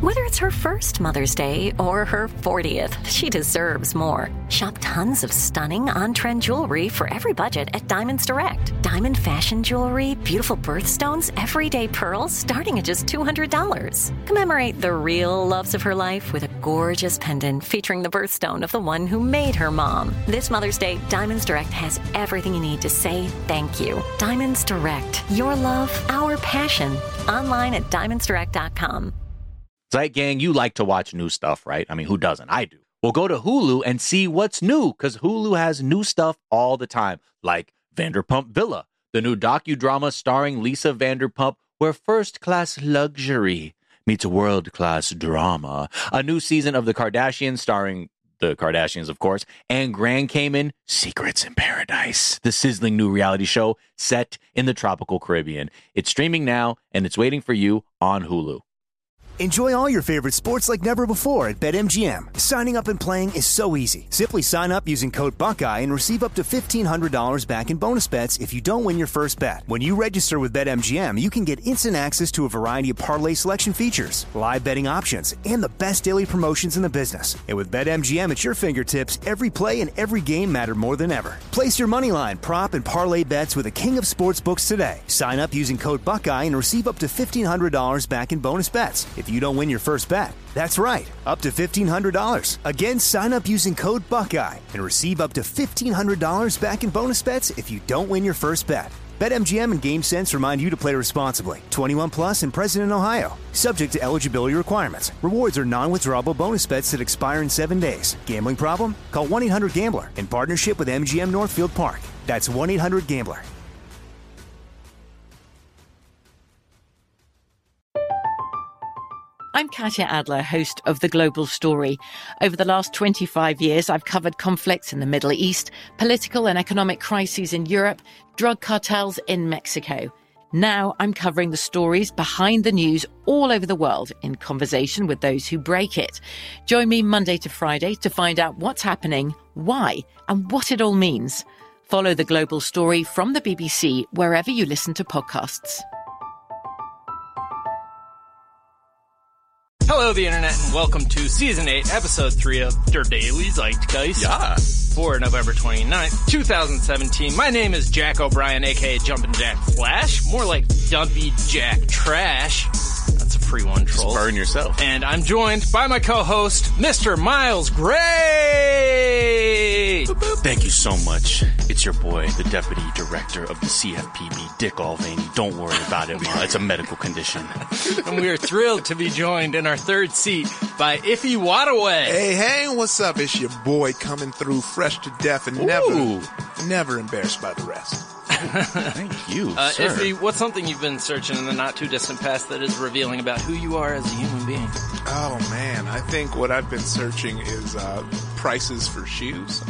Whether it's her first Mother's Day or her 40th, she deserves more. Shop tons of stunning on-trend jewelry for every budget at Diamonds Direct. Diamond fashion jewelry, beautiful birthstones, everyday pearls starting at just $200. Commemorate the real loves of her life with a gorgeous pendant featuring the birthstone of the one who made her mom. This Mother's Day, Diamonds Direct has everything you need to say thank you. Diamonds Direct. Your love, our passion. Online at diamondsdirect.com. Zeit Gang, you like to watch new stuff, right? I mean, who doesn't? I do. Well, go to Hulu and see what's new, because Hulu has new stuff all the time, like Vanderpump Villa, the new docudrama starring Lisa Vanderpump, where first-class luxury meets world-class drama. A new season of The Kardashians starring the Kardashians, of course, and Grand Cayman, Secrets in Paradise, the sizzling new reality show set in the tropical Caribbean. It's streaming now, and it's waiting for you on Hulu. Enjoy all your favorite sports like never before at BetMGM. Signing up and playing is so easy. Simply sign up using code Buckeye and receive up to $1,500 back in bonus bets if you don't win your first bet. When you register with BetMGM, you can get instant access to a variety of parlay selection features, live betting options, and the best daily promotions in the business. And with BetMGM at your fingertips, every play and every game matter more than ever. Place your moneyline, prop, and parlay bets with the king of sportsbooks today. Sign up using code Buckeye and receive up to $1,500 back in bonus bets if you don't win your first bet. That's right, up to $1,500. Again, sign up using code Buckeye and receive up to $1,500 back in bonus bets if you don't win your first bet. BetMGM and GameSense remind you to play responsibly. 21 plus and present in Ohio. Subject to eligibility requirements. Rewards are non-withdrawable bonus bets that expire in 7 days. Gambling problem? Call 1-800-GAMBLER in partnership with MGM Northfield Park. That's 1-800-GAMBLER. I'm Katya Adler, host of The Global Story. Over the last 25 years, I've covered conflicts in the Middle East, political and economic crises in Europe, drug cartels in Mexico. Now I'm covering the stories behind the news all over the world in conversation with those who break it. Join me Monday to Friday to find out what's happening, why, and what it all means. Follow The Global Story from the BBC wherever you listen to podcasts. Hello, the Internet, and welcome to Season 8, Episode 3 of Der Daily Zeitgeist. Yeah. For November 29th, 2017. My name is Jack O'Brien, a.k.a. Jumpin' Jack Flash. More like Dumpy Jack Trash. That's a free one, troll. Burn yourself. And I'm joined by my co-host, Mr. Miles Gray! Thank you so much. It's your boy, the Deputy Director of the CFPB, Dick Mulvaney. Don't worry about it, Ma. It's a medical condition. And we are thrilled to be joined in our third seat by Iffy Wadaway. Hey, what's up? It's your boy coming through fresh to death and never embarrassed by the rest. Thank you, sir. Iffy, what's something you've been searching in the not-too-distant past that is revealing about who you are as a human being? Oh, man. I think what I've been searching is prices for shoes.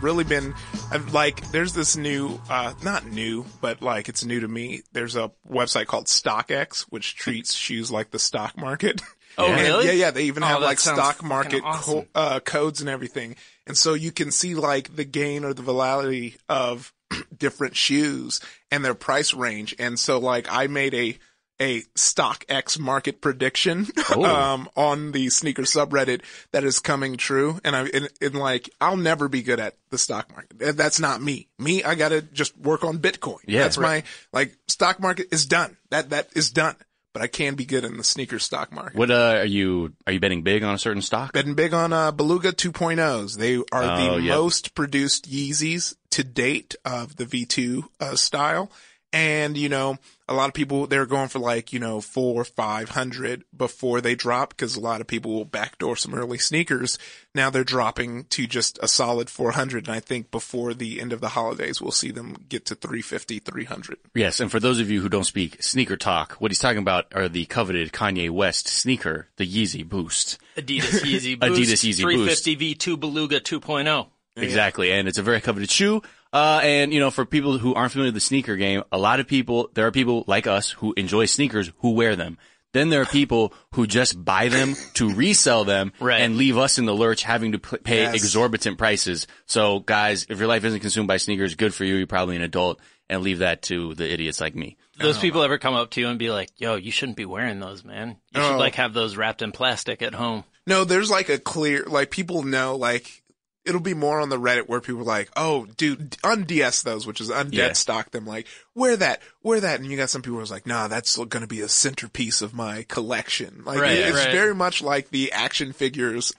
There's this new, not new, but like it's new to me. There's a website called StockX, which treats shoes like the stock market. Oh, and, really? Yeah. They even have like stock market awesome. codes and everything. And so you can see like the gain or the volatility of different shoes and their price range. And so like I made a StockX market prediction on the sneaker subreddit that is coming true. And I'll never be good at the stock market. That's not me. I gotta just work on Bitcoin. Yeah, that's my stock market is done. That is done. But I can be good in the sneaker stock market. What are you betting big on a certain stock? Betting big on Beluga 2.0s. They are the most produced Yeezys to date of the V2 style. And, a lot of people, they're going for $400 or $500 before they drop, because a lot of people will backdoor some early sneakers. Now they're dropping to just a solid $400. And I think before the end of the holidays, we'll see them get to $350, $300. Yes. And for those of you who don't speak sneaker talk, what he's talking about are the coveted Kanye West sneaker, the Yeezy Boost. Adidas Yeezy Boost. Adidas Yeezy 350 V2 Beluga 2.0. Exactly. And it's a very coveted shoe. And for people who aren't familiar with the sneaker game, there are people like us who enjoy sneakers who wear them. Then there are people who just buy them to resell them and leave us in the lurch having to pay exorbitant prices. So guys, if your life isn't consumed by sneakers, good for you. You're probably an adult. and leave that to the idiots like me. Those people ever come up to you and be like, yo, you shouldn't be wearing those, man. You should like have those wrapped in plastic at home. No, there's like a clear, like people know, like it'll be more on the Reddit where people are like, oh, dude, unDS those, which is undead stock them, like, wear that. And you got some people who's like, nah, that's going to be a centerpiece of my collection. Like, it's very much like the action figures,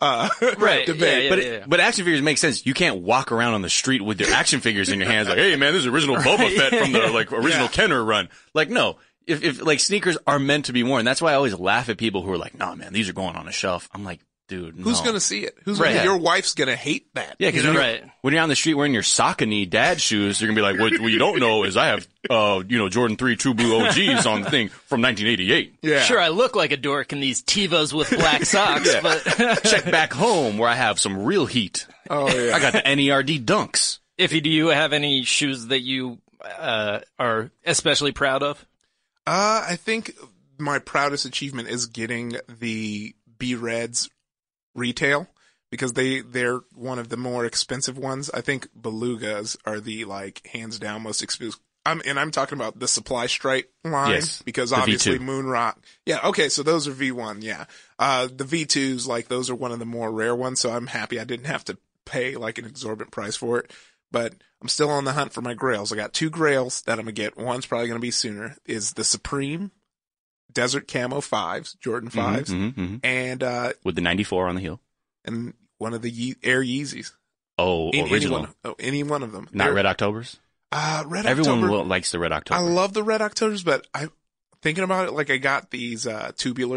debate. But action figures make sense. You can't walk around on the street with your action figures in your hands like, hey man, this is original Boba Fett from the, like, original Kenner run. Like, no. If like sneakers are meant to be worn, that's why I always laugh at people who are like, nah man, these are going on a shelf. I'm like, dude, no. Who's gonna see it? Your wife's gonna hate that. Yeah, because when you're on the street wearing your Saucony dad shoes, you're gonna be like, what you don't know is I have, Jordan 3 True Blue OGs on the thing from 1988. Yeah. Sure, I look like a dork in these Tevas with black socks, but check back home where I have some real heat. Oh yeah, I got the NERD Dunks. Iffy, do you have any shoes that you are especially proud of? I think my proudest achievement is getting the B-Reds retail, because they're one of the more expensive ones. I think Belugas are the, like, hands down most expensive. I'm talking about the Supply Stripe line, because obviously Moonrock. Yeah, okay, so those are V1, yeah. The V2s, like, those are one of the more rare ones, so I'm happy I didn't have to pay, like, an exorbitant price for it. But I'm still on the hunt for my grails. I got 2 grails that I'm gonna get. One's probably gonna be sooner. Is the Supreme Desert Camo 5s, Jordan 5s, and with the 94 on the heel, and one of the Air Yeezys. Oh, original. Any one of them. Not Red Octobers. Red Everyone October likes the Red October. I love the Red Octobers, but thinking about it, like I got these red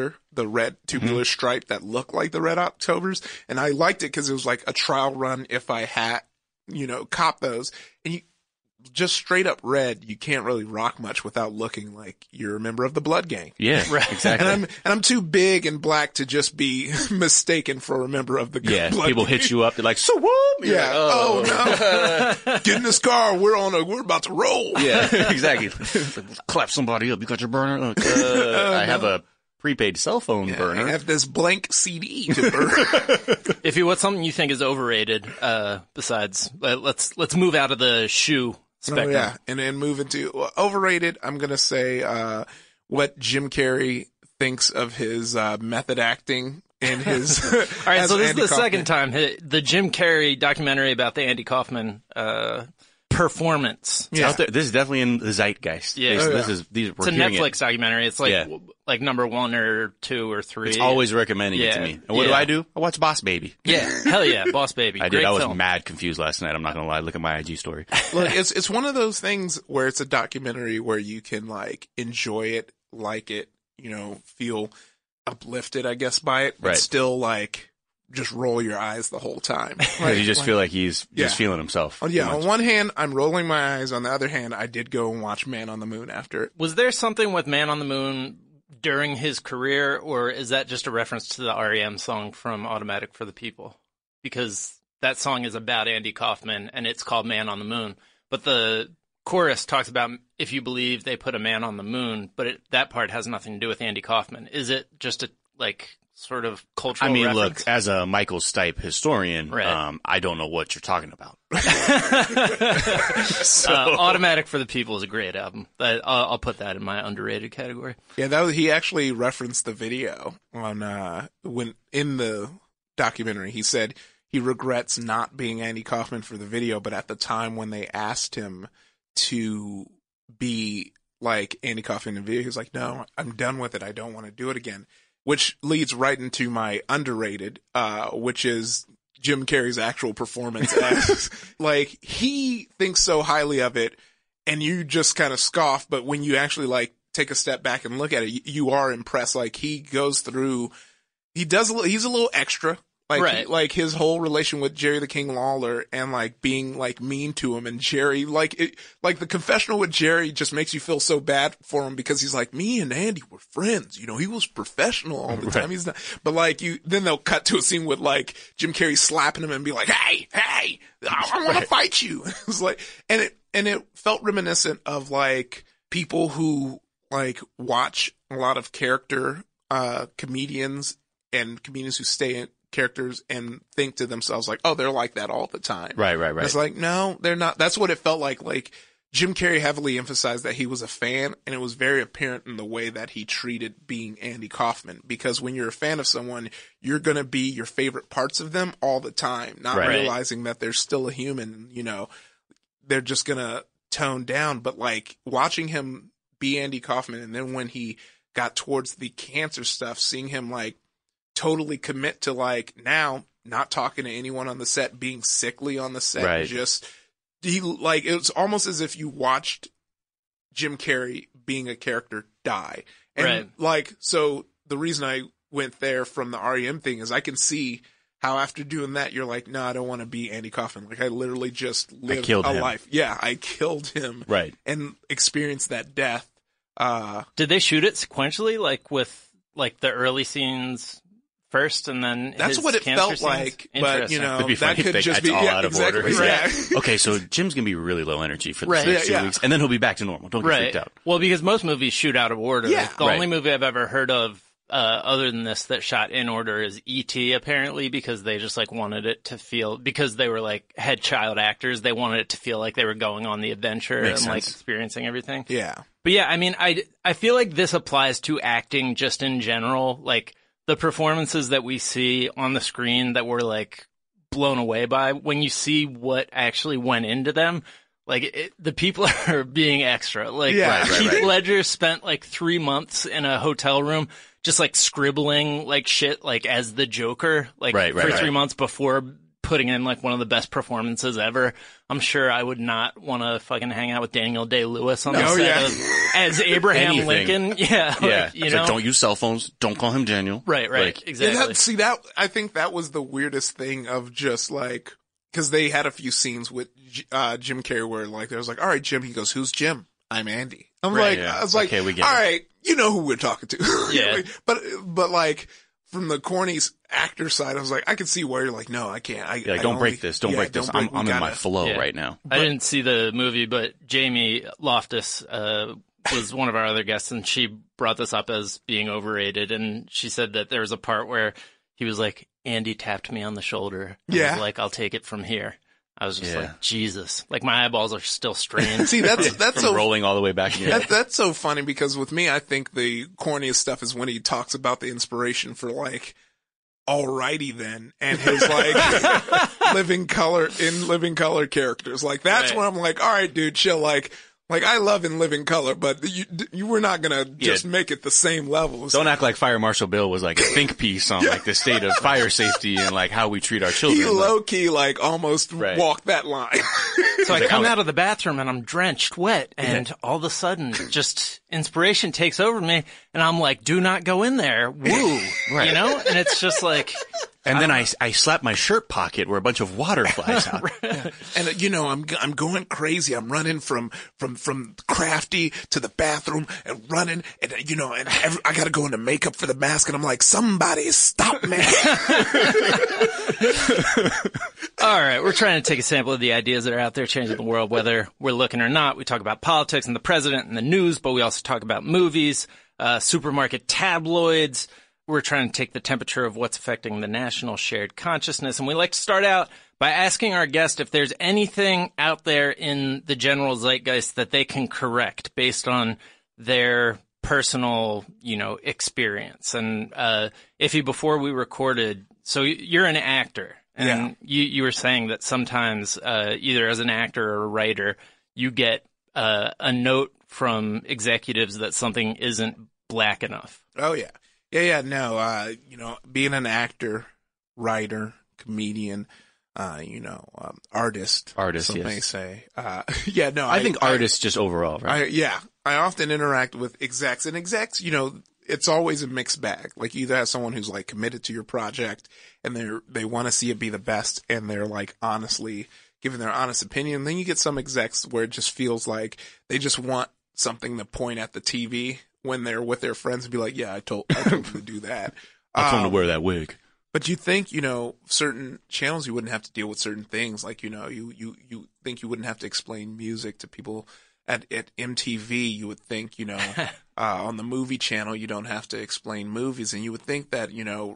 tubular stripe that look like the Red Octobers, and I liked it because it was like a trial run. If I had, cop those, and you just straight up red, you can't really rock much without looking like you're a member of the Blood Gang. Yeah, right. Exactly. And I'm too big and black to just be mistaken for a member of the Blood people Gang. hit you up, they're like, so whoop! Yeah. Like, oh no. Get in this car. We're about to roll. Yeah, exactly. Clap somebody up. You got your burner? I have a prepaid cell phone burner. I have this blank CD to burn. Iffy, what's something you think is overrated, besides, let's move out of the shoe spectrum. Oh yeah, and then move into overrated. I'm gonna say, what Jim Carrey thinks of his, method acting and his, all right, so this Andy is the Kaufman. second time the Jim Carrey documentary about the Andy Kaufman, performance. Yeah. This is definitely in the zeitgeist. Yeah. It's a Netflix documentary. It's like number 1 or 2 or 3. It's always recommending it to me. And what do? I watch Boss Baby. Yeah. Hell yeah. Boss Baby. I Great did. I was film. mad confused last night. I'm not going to lie. Look at my IG story. Look, it's one of those things where it's a documentary where you can like enjoy it, like it, feel uplifted, I guess, by it, but still like just roll your eyes the whole time. You just feel like he's just feeling himself. Oh, yeah. On one hand, I'm rolling my eyes. On the other hand, I did go and watch Man on the Moon after it. Was there something with Man on the Moon during his career, or is that just a reference to the R.E.M. song from Automatic for the People? Because that song is about Andy Kaufman, and it's called Man on the Moon. But the chorus talks about if you believe they put a man on the moon, but that part has nothing to do with Andy Kaufman. Is it just a, sort of cultural reference? Look, as a Michael Stipe historian, I don't know what you're talking about. Automatic for the People is a great album. I'll put that in my underrated category. Yeah, he actually referenced the video on when in the documentary. He said he regrets not being Andy Kaufman for the video, but at the time when they asked him to be like Andy Kaufman in the video, he was like, "No, I'm done with it. I don't want to do it again." Which leads right into my underrated, which is Jim Carrey's actual performance. Like, he thinks so highly of it, and you just kind of scoff, but when you actually, take a step back and look at it, you are impressed. Like, he goes through, he's a little extra. Like his whole relation with Jerry the King Lawler and being mean to him, and Jerry, the confessional with Jerry just makes you feel so bad for him because he's like, me and Andy were friends. He was professional all the time. He's not, but then they'll cut to a scene with Jim Carrey slapping him and be like, hey, I want to fight you. It was and it felt reminiscent of people who watch a lot of character, comedians and comedians who stay in characters and think to themselves oh, they're like that all the time. Right. It's no, they're not. That's what it felt like Jim Carrey heavily emphasized that he was a fan, and it was very apparent in the way that he treated being Andy Kaufman. Because when you're a fan of someone, you're going to be your favorite parts of them all the time, not realizing that they're still a human, you know, they're just going to tone down. But like watching him be Andy Kaufman, and then when he got towards the cancer stuff, seeing him like totally commit to like now not talking to anyone on the set, being sickly on the set, he like it was almost as if you watched Jim Carrey being a character die. And like, so the reason I went there from the REM thing is I can see how after doing that you're like, no, I don't want to be Andy Kaufman. Like I literally just lived a life. Yeah, I killed him. Right. And experienced that death. Did they shoot it sequentially, like with like the early scenes first, and then that's what it felt like? But you know, that could just be all out of order. Yeah. Okay, so Jim's gonna be really low energy for the next 2 weeks, and then he'll be back to normal. Don't get freaked out. Well, because most movies shoot out of order. Yeah. The only movie I've ever heard of other than this that shot in order is E.T. apparently, because they just like wanted it to feel, because they were like head child actors, they wanted it to feel like they were going on the adventure like experiencing everything. Yeah. But yeah, I mean, I feel like this applies to acting just in general. Like the performances that we see on the screen that we're like blown away by, when you see what actually went into them, like the people are being extra. Like Heath Ledger spent like 3 months in a hotel room just like scribbling like shit like as the Joker, like for 3 months before putting in like one of the best performances ever. I'm sure I would not want to fucking hang out with Daniel Day-Lewis on the set as Abraham Lincoln. Yeah. Like, you know? Like, don't use cell phones. Don't call him Daniel. Right. Like, exactly. I think that was the weirdest thing of just like, cause they had a few scenes with, Jim Carrey where like, there was like, all right, Jim, he goes, who's Jim? I'm Andy. I was like, okay, we get all right, you know who we're talking to. Yeah. but like, from the corny actor side, I was like, I can see where you're like, no, I can't. Don't break this. Don't break this. I'm in my flow right now. I didn't see the movie, but Jamie Loftus was one of our other guests, and she brought this up as being overrated. And she said that there was a part where he was like, Andy tapped me on the shoulder. And was like, I'll take it from here. I was just like, Jesus. Like, my eyeballs are still strained. See, that's so rolling all the way back in your head. That's so funny, because with me, I think the corniest stuff is when he talks about the inspiration for like, alrighty then, and his like living color characters. Like, that's when I'm like, all right, dude, chill. Like I love In Living Color, but you were not gonna just make it the same levels. Don't act like Fire Marshal Bill was like a think piece on like the state of fire safety and like how we treat our children. He low key like almost walked that line. So I come out of the bathroom and I'm drenched wet, and all of a sudden just inspiration takes over me, and I'm like, do not go in there. Woo. You know? And it's just like, and then I slap my shirt pocket where a bunch of water flies out. And you know, I'm going crazy. I'm running from Crafty to the bathroom and running, and you know, and I got to go into makeup for the mask, and I'm like, somebody stop me. All right, we're trying to take a sample of the ideas that are out there changing the world, whether we're looking or not. We talk about politics and the president and the news, but we also talk about movies, supermarket tabloids. We're trying to take the temperature of what's affecting the national shared consciousness. And we like to start out by asking our guest if there's anything out there in the general zeitgeist that they can correct based on their personal, you know, experience. And Iffy, before we recorded, so you're an actor. And you were saying that sometimes, either as an actor or a writer, you get a note from executives that something isn't black enough. Oh, yeah. Yeah, no, you know, being an actor, writer, comedian, artist, some may say. I think artists just overall, right? I often interact with execs, and execs, you know, it's always a mixed bag. Like, you either have someone who's like committed to your project and they want to see it be the best, and they're like honestly giving their honest opinion. Then you get some execs where it just feels like they just want something to point at the TV when they're with their friends and be like, yeah, I told them to do that. I told them to wear that wig. But you think, you know, certain channels, you wouldn't have to deal with certain things. Like, you know, you think you wouldn't have to explain music to people at MTV. You would think, you know, on the movie channel, you don't have to explain movies. And you would think that, you know,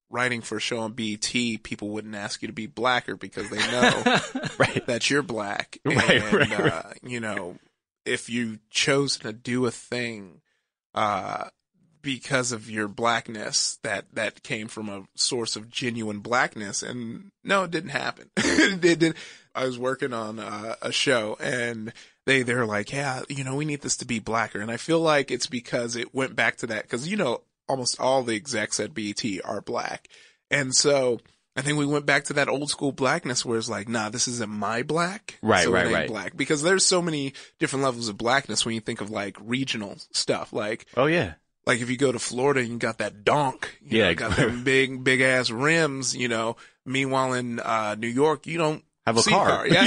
writing for a show on BET, people wouldn't ask you to be blacker because they know that you're black. And, you know, if you chose to do a thing, because of your blackness that came from a source of genuine blackness, and no, it didn't happen. It didn't. I was working on a show, and they're like, yeah, you know, we need this to be blacker. And I feel like it's because it went back to that, because, you know, almost all the execs at BET are black. And so I think we went back to that old school blackness where it's like, nah, this isn't my black. Right, so right. Black. Because there's so many different levels of blackness when you think of like regional stuff. Like, oh yeah. Like if you go to Florida, you got that donk. You know, got them big ass rims, you know. Meanwhile in New York, you don't have a car. Yeah.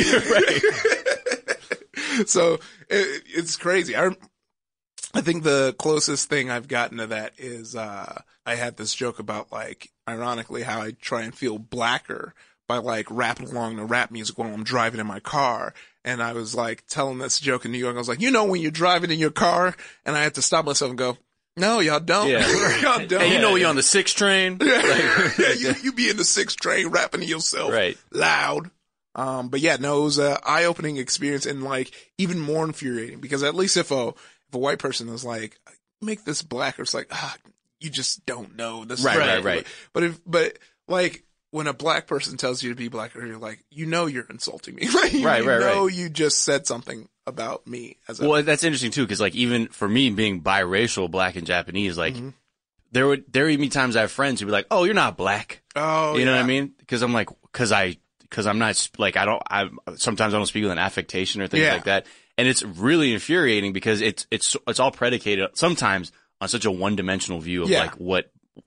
So it's crazy. I think the closest thing I've gotten to that is, I had this joke about like, ironically, how I try and feel blacker by like rapping along to rap music while I'm driving in my car. And I was like telling this joke in New York. I was like, you know, when you're driving in your car, and I had to stop myself and go, no, y'all don't. Yeah. Y'all don't. Hey, you know when you're on the 6 train? You be in the 6 train rapping to yourself loud. But yeah, no, it was a eye-opening experience, and like even more infuriating, because at least if a white person is like, make this blacker, it's like, you just don't know this. Right. But like when a black person tells you to be blacker, you're like, you know, you're insulting me. You just said something about me well, that's interesting too, because like even for me being biracial, black and Japanese, like there would be times I have friends who'd be like, oh, you're not black. Oh, you know what I mean? Because I'm like, because I'm not like, sometimes I don't speak with an affectation or things like that. And it's really infuriating because it's all predicated sometimes on such a one-dimensional view of like what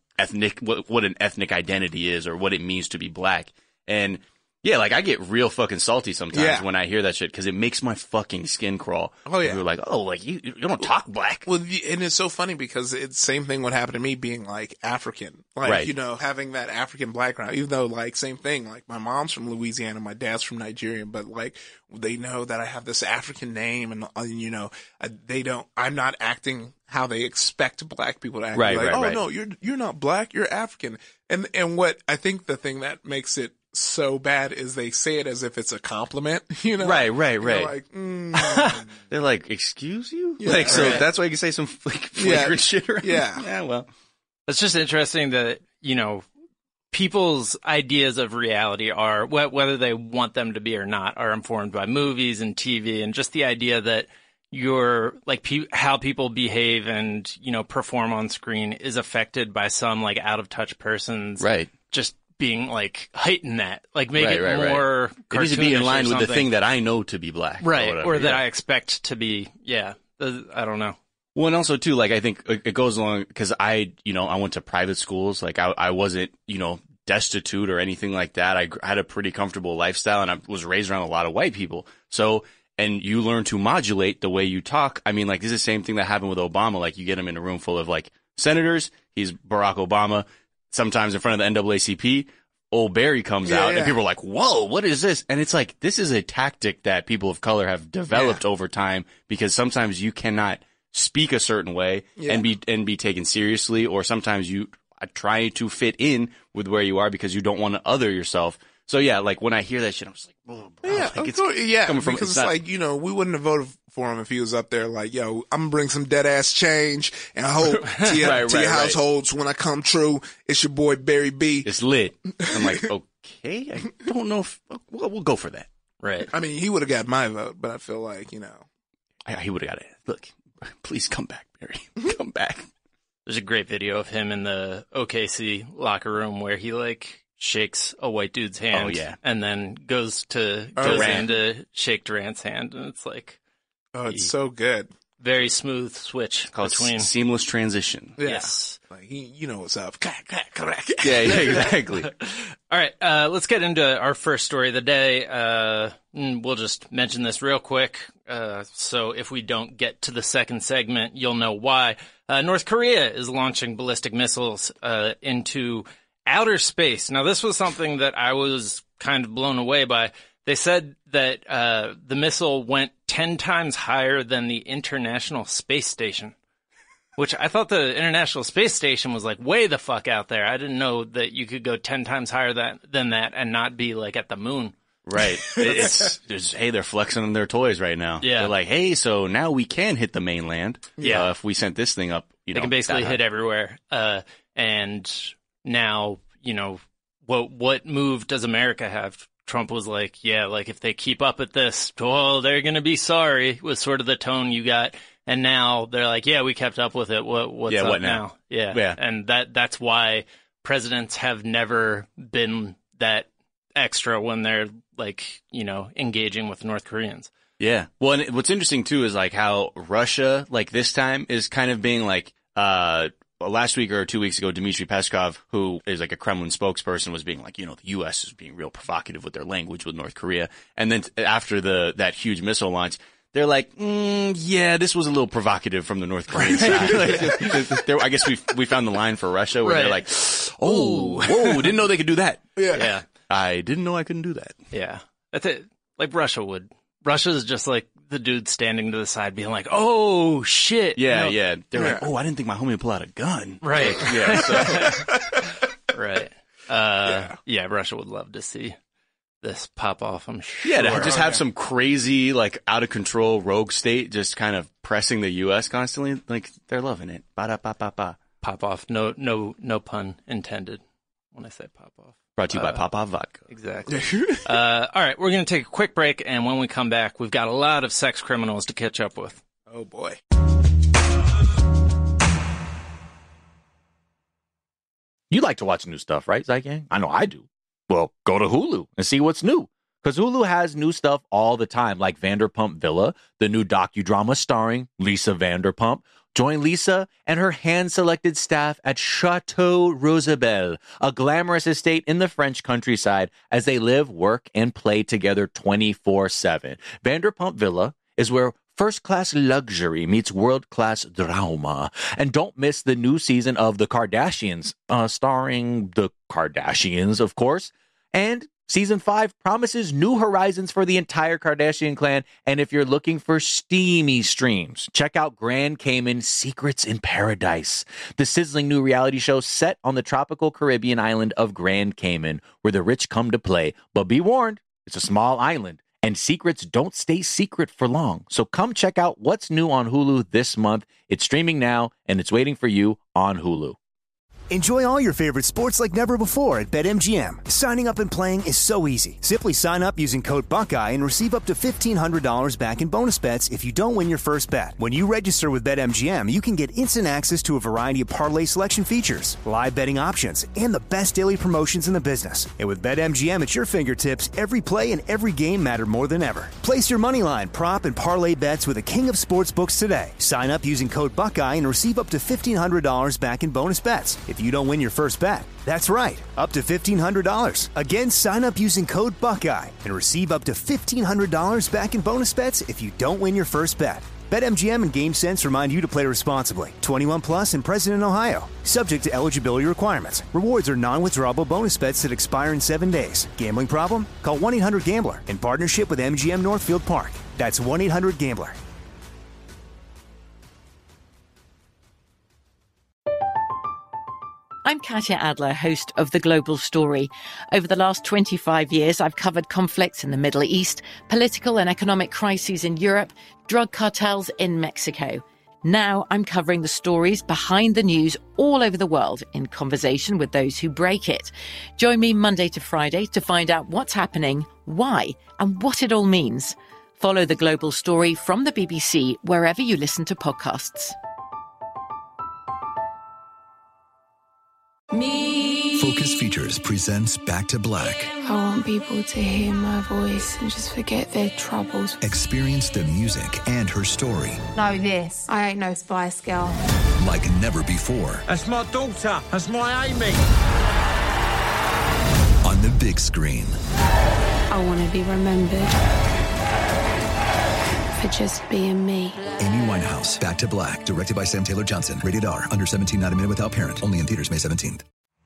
an ethnic identity is or what it means to be black. And yeah, like I get real fucking salty sometimes when I hear that shit, because it makes my fucking skin crawl. Oh yeah. You're like, oh, like you don't talk black. Well, and it's so funny because it's same thing what happened to me being like African, like, you know, having that African background, even though like same thing, like my mom's from Louisiana, my dad's from Nigeria, but like they know that I have this African name, and you know, I'm not acting how they expect black people to act. No, you're not black, you're African. And what I think the thing that makes it so bad is they say it as if it's a compliment, you know? Right. Like, they're like, excuse you? Yeah, like, so that's why you can say some like flagrant shit around. Yeah, well. It's just interesting that, you know, people's ideas of reality are, whether they want them to be or not, are informed by movies and TV, and just the idea that how people behave and, you know, perform on screen is affected by some like out of touch person's just being like heighten that, like make it more cartoonish. It needs to be in line with the thing that I know to be black, or that I expect to be. Yeah, I don't know. Well, and also too, like I think it goes along because I went to private schools. Like I wasn't, you know, destitute or anything like that. I had a pretty comfortable lifestyle, and I was raised around a lot of white people. So, and you learn to modulate the way you talk. I mean, like this is the same thing that happened with Obama. Like you get him in a room full of like senators. He's Barack Obama. Sometimes in front of the NAACP, old Barry comes out and people are like, whoa, what is this? And it's like, this is a tactic that people of color have developed over time, because sometimes you cannot speak a certain way and be taken seriously, or sometimes you try to fit in with where you are because you don't want to other yourself. So yeah, like when I hear that shit, I'm just like, oh, bro. Yeah, like, because it's like, you know, we wouldn't have voted for him if he was up there like, yo, I'm gonna bring some dead ass change and I hope to your households when I come true. It's your boy Barry B. It's lit. I'm like, okay, I don't know if we'll go for that. Right. I mean, he would have got my vote, but I feel like, you know, he would have got it. Look, please come back, Barry. Come back. There's a great video of him in the OKC locker room where he like shakes a white dude's hand and then goes in to shake Durant's hand, and it's like, oh, it's so good. Very smooth switch between seamless transition. Yeah. Yes. Like you know what's up. Yeah, exactly. All right, let's get into our first story of the day. We'll just mention this real quick. So if we don't get to the second segment, you'll know why. North Korea is launching ballistic missiles into outer space. Now, this was something that I was kind of blown away by. They said that the missile went 10 times higher than the International Space Station. Which I thought the International Space Station was like way the fuck out there. I didn't know that you could go 10 times higher than that and not be like at the moon. Right. Hey, they're flexing on their toys right now. Yeah. They're like, hey, so now we can hit the mainland. Yeah. If we sent this thing up, they can basically hit everywhere. And now, what move does America have? Trump was like, yeah, like if they keep up at this, well, they're going to be sorry, was sort of the tone you got. And now they're like, yeah, we kept up with it. What's up now? Yeah. And that's why presidents have never been that extra when they're like, engaging with North Koreans. Yeah. Well, and what's interesting too is like how Russia, like this time, is kind of being like, last week or 2 weeks ago, Dmitry Peskov, who is like a Kremlin spokesperson, was being like, the U.S. is being real provocative with their language with North Korea. And then after that huge missile launch, they're like, yeah, this was a little provocative from the North Korean side. I guess we found the line for Russia where they're like, oh, whoa, didn't know they could do that. Yeah. I didn't know I couldn't do that. Yeah. That's it. Like Russia would. Russia's just like the dude standing to the side being like, oh, shit. Yeah, yeah. They're like, oh, I didn't think my homie would pull out a gun. Right. Yeah. So. Right. Yeah, Russia would love to see this pop off, I'm sure. Yeah, to just have some crazy, like, out of control rogue state just kind of pressing the U.S. constantly. Like, they're loving it. Ba-da-ba-ba-ba. Pop off. No pun intended when I say pop off. Brought to you by Popov Vodka. Exactly. All right, we're going to take a quick break, and when we come back, we've got a lot of sex criminals to catch up with. Oh, boy. You like to watch new stuff, right, Zygang? I know I do. Well, go to Hulu and see what's new. Because Hulu has new stuff all the time, like Vanderpump Villa, the new docudrama starring Lisa Vanderpump. Join Lisa and her hand-selected staff at Chateau Rosabelle, a glamorous estate in the French countryside, as they live, work, and play together 24/7. Vanderpump Villa is where first-class luxury meets world-class drama. And don't miss the new season of The Kardashians, starring the Kardashians, of course. And Season 5 promises new horizons for the entire Kardashian clan, and if you're looking for steamy streams, check out Grand Cayman Secrets in Paradise, the sizzling new reality show set on the tropical Caribbean island of Grand Cayman, where the rich come to play. But be warned, it's a small island, and secrets don't stay secret for long. So come check out what's new on Hulu this month. It's streaming now, and it's waiting for you on Hulu. Enjoy all your favorite sports like never before at BetMGM. Signing up and playing is so easy. Simply sign up using code Buckeye and receive up to $1,500 back in bonus bets if you don't win your first bet. When you register with BetMGM, you can get instant access to a variety of parlay selection features, live betting options, and the best daily promotions in the business. And with BetMGM at your fingertips, every play and every game matter more than ever. Place your moneyline, prop, and parlay bets with the king of sportsbooks today. Sign up using code Buckeye and receive up to $1,500 back in bonus bets if you don't win your first bet. That's right, up to $1,500. Again, sign up using code Buckeye and receive up to $1,500 back in bonus bets if you don't win your first bet. BetMGM and GameSense remind you to play responsibly. 21 plus and present in Ohio. Subject to eligibility requirements. Rewards are non-withdrawable bonus bets that expire in 7 days. Gambling problem? Call 1-800-GAMBLER in partnership with MGM Northfield Park. That's 1-800-GAMBLER. I'm Katya Adler, host of The Global Story. Over the last 25 years, I've covered conflicts in the Middle East, political and economic crises in Europe, drug cartels in Mexico. Now I'm covering the stories behind the news all over the world in conversation with those who break it. Join me Monday to Friday to find out what's happening, why, and what it all means. Follow The Global Story from the BBC wherever you listen to podcasts. Focus Features presents Back to Black. I want people to hear my voice and just forget their troubles. Experience the music and her story. Know this, I ain't no Spice Girl. Like never before. That's my daughter. That's my Amy. On the big screen. I want to be remembered for just being me. Amy Winehouse, Back to Black. Directed by Sam Taylor Johnson. Rated R. Under 17, not a minute without parent. Only in theaters May 17th.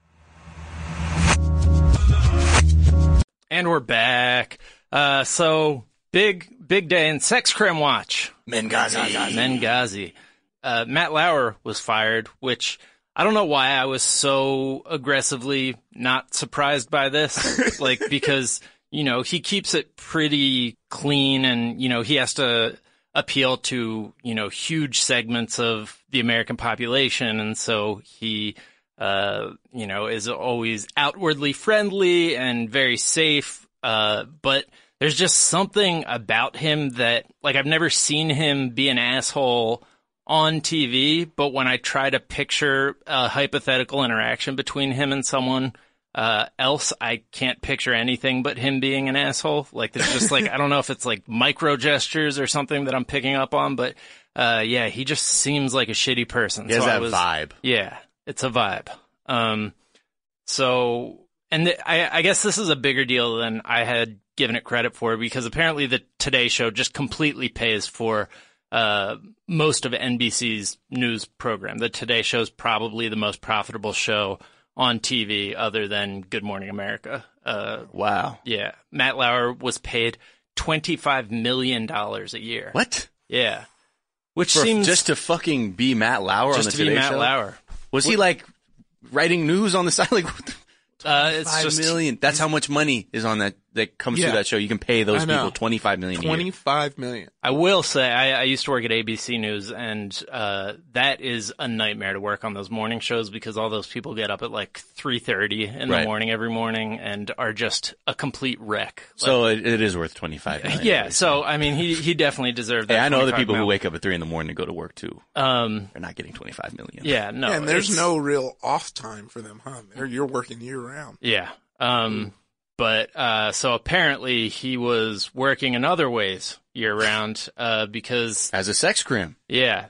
And we're back. So big day in Sex Crim Watch. Benghazi. Benghazi. Matt Lauer was fired, which I don't know why I was so aggressively not surprised by this. Like, because, you know, he keeps it pretty clean and, you know, he has to appeal to, you know, huge segments of the American population. And so he, you know, is always outwardly friendly and very safe. But there's just something about him that, like, I've never seen him be an asshole on TV, but when I try to picture a hypothetical interaction between him and someone else, I can't picture anything but him being an asshole. Like, there's just like, I don't know if it's like micro gestures or something that I'm picking up on, but yeah, he just seems like a shitty person. He has that vibe. Yeah, it's a vibe. I guess this is a bigger deal than I had given it credit for, because apparently the Today Show just completely pays for most of NBC's news program. The Today Show is probably the most profitable show on TV other than Good Morning America. Wow. Yeah. Matt Lauer was paid $25 million a year. What? Yeah. Which seems... Just to fucking be Matt Lauer on the Today Show? Just to be Matt Lauer. Was he like writing news on the side? Like, what the... It's just $5 million. That's how much money is on that comes through that show. You can pay those people $25 million. $25 million. I will say, I used to work at ABC News, and that is a nightmare to work on those morning shows, because all those people get up at like 3:30 in the morning every morning and are just a complete wreck. So it is worth $25 million. Yeah. So I mean, he definitely deserved that. Hey, I know other people who wake up at 3 a.m. to go to work too. They're not getting $25 million. Yeah. No. And there's no real off time for them, huh? You're working year round. Yeah. But so apparently he was working in other ways year round, because as a sex crim. Yeah.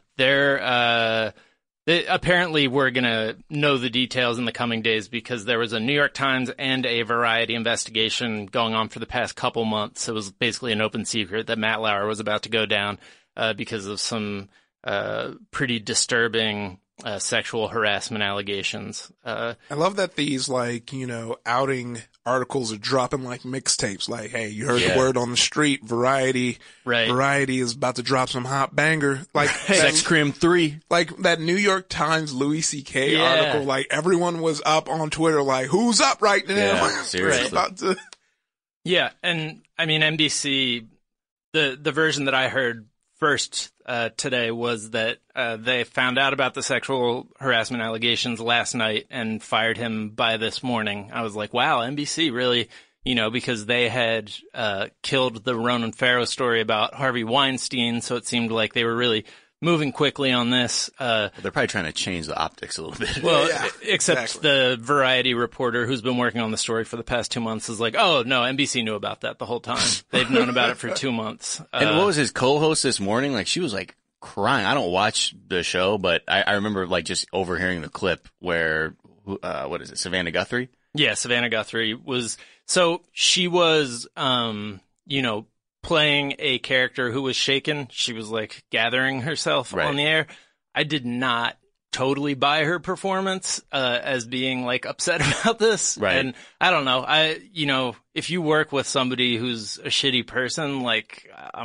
Apparently we're going to know the details in the coming days, because there was a New York Times and a Variety investigation going on for the past couple months. It was basically an open secret that Matt Lauer was about to go down, because of some, pretty disturbing, sexual harassment allegations. I love that these, like, you know, outing articles are dropping like mixtapes. Like, hey, you heard the word on the street, Variety. Right. Variety is about to drop some hot banger. Like, Sex Crim 3. Like that New York Times Louis C.K. article. Like, everyone was up on Twitter, like, who's up right now? Yeah, seriously. About to... Yeah, and I mean, NBC, the version that I heard first today was that they found out about the sexual harassment allegations last night and fired him by this morning. I was like, wow, NBC really, you know, because they had killed the Ronan Farrow story about Harvey Weinstein, so it seemed like they were really moving quickly on this. They're probably trying to change the optics a little bit. Well, except the Variety reporter who's been working on the story for the past 2 months is like, oh, no, NBC knew about that the whole time. They've known about it for 2 months. And what was his co-host this morning? Like, she was like crying. I don't watch the show, but I remember like just overhearing the clip where, what is it, Savannah Guthrie? Yeah, Savannah Guthrie was, so she was, you know, playing a character who was shaken. She was like gathering herself on the air. I did not totally buy her performance as being like upset about this. Right. And I don't know. You know, if you work with somebody who's a shitty person, like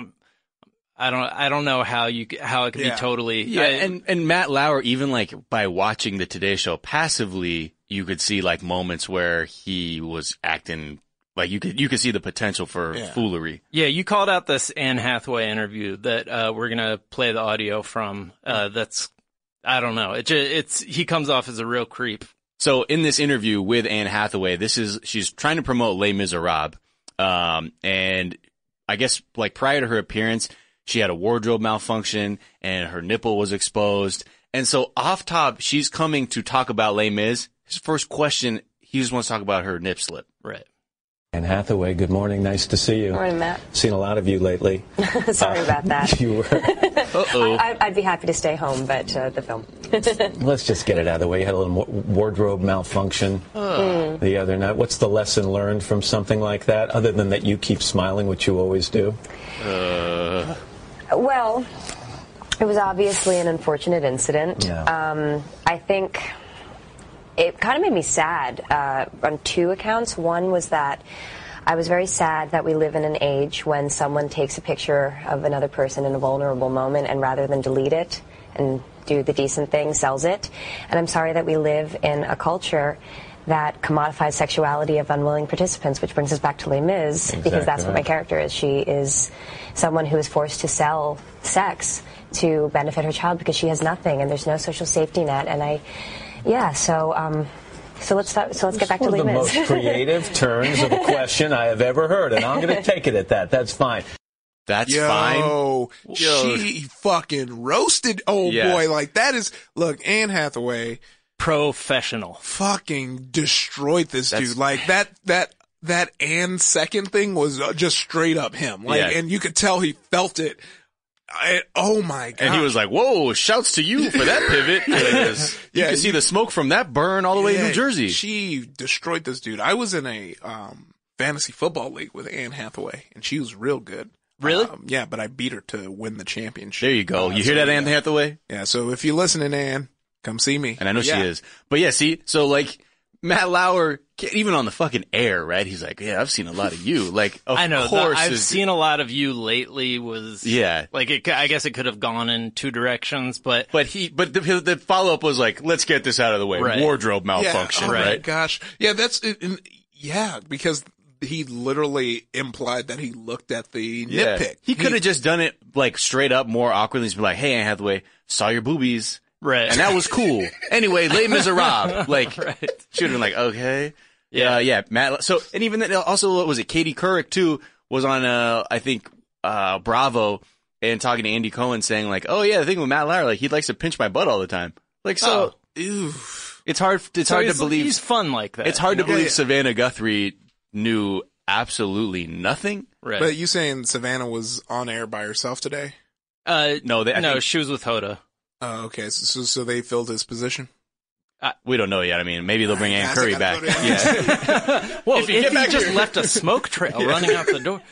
I don't know how it could be totally. Yeah. And Matt Lauer, even like by watching the Today Show passively, you could see like moments where he was acting. Like you could see the potential for foolery. Yeah, you called out this Anne Hathaway interview that we're gonna play the audio from. That's, I don't know. He comes off as a real creep. So in this interview with Anne Hathaway, she's trying to promote Les Miserables, and I guess like prior to her appearance, she had a wardrobe malfunction and her nipple was exposed, and so off top, she's coming to talk about Les Mis. His first question, he just wants to talk about her nip slip. Right. Anne Hathaway, good morning. Nice to see you. Morning, Matt. Seen a lot of you lately. Sorry about that. You were. Uh-oh. I'd be happy to stay home, but the film. Let's just get it out of the way. You had a little wardrobe malfunction the other night. What's the lesson learned from something like that, other than that you keep smiling, which you always do? Well, it was obviously an unfortunate incident. Yeah. I think it kind of made me sad on two accounts. One was that I was very sad that we live in an age when someone takes a picture of another person in a vulnerable moment, and rather than delete it and do the decent thing sells it. And I'm sorry that we live in a culture that commodifies sexuality of unwilling participants, which brings us back to Les Mis, because that's what my character is. She is someone who is forced to sell sex to benefit her child because she has nothing and there's no social safety net. And so let's get back to Les Mis. One of the most creative turns of a question I have ever heard, and I'm going to take it at that. That's fine. That's fine. She fucking roasted boy. Like, that is, look, Anne Hathaway. Professional. Fucking destroyed this dude. Like, that Anne second thing was just straight up him. Like, and you could tell he felt it. Oh my God. And he was like, whoa, shouts to you for that pivot. You can see the smoke from that burn all the way to New Jersey. She destroyed this dude. I was in a fantasy football league with Anne Hathaway, and she was real good. Really? Yeah, but I beat her to win the championship. There you go. You hear that, Anne Hathaway? Yeah, so if you're listening, Anne, come see me. And I know she is. But yeah, see, so like, Matt Lauer, even on the fucking air, right? He's like, yeah, I've seen a lot of you. Like, of I know, course. I've seen a lot of you lately was, like, I guess it could have gone in two directions, but the follow-up was like, let's get this out of the way. Right. Wardrobe malfunction, right? Oh right? my gosh. Yeah, because he literally implied that he looked at the nitpick. He could have just done it, like, straight up more awkwardly. Just be like, hey, Anne Hathaway, saw your boobies. Right. And that was cool. Anyway, Les Miserables. Like, she would have been like, okay. Yeah. Matt. So, and even then, also, what was it? Katie Couric, too, was on, I think, Bravo, and talking to Andy Cohen saying, like, oh, yeah, the thing with Matt Lauer, like, he likes to pinch my butt all the time. Like, so. It's hard to believe. He's fun like that. It's hard to believe Savannah Guthrie knew absolutely nothing. Right. But you saying Savannah was on air by herself today? No, she was with Hoda. Oh, okay. So they filled his position? We don't know yet. I mean, maybe they'll bring Ann Curry back. Well, if he just left a smoke trail running out the door.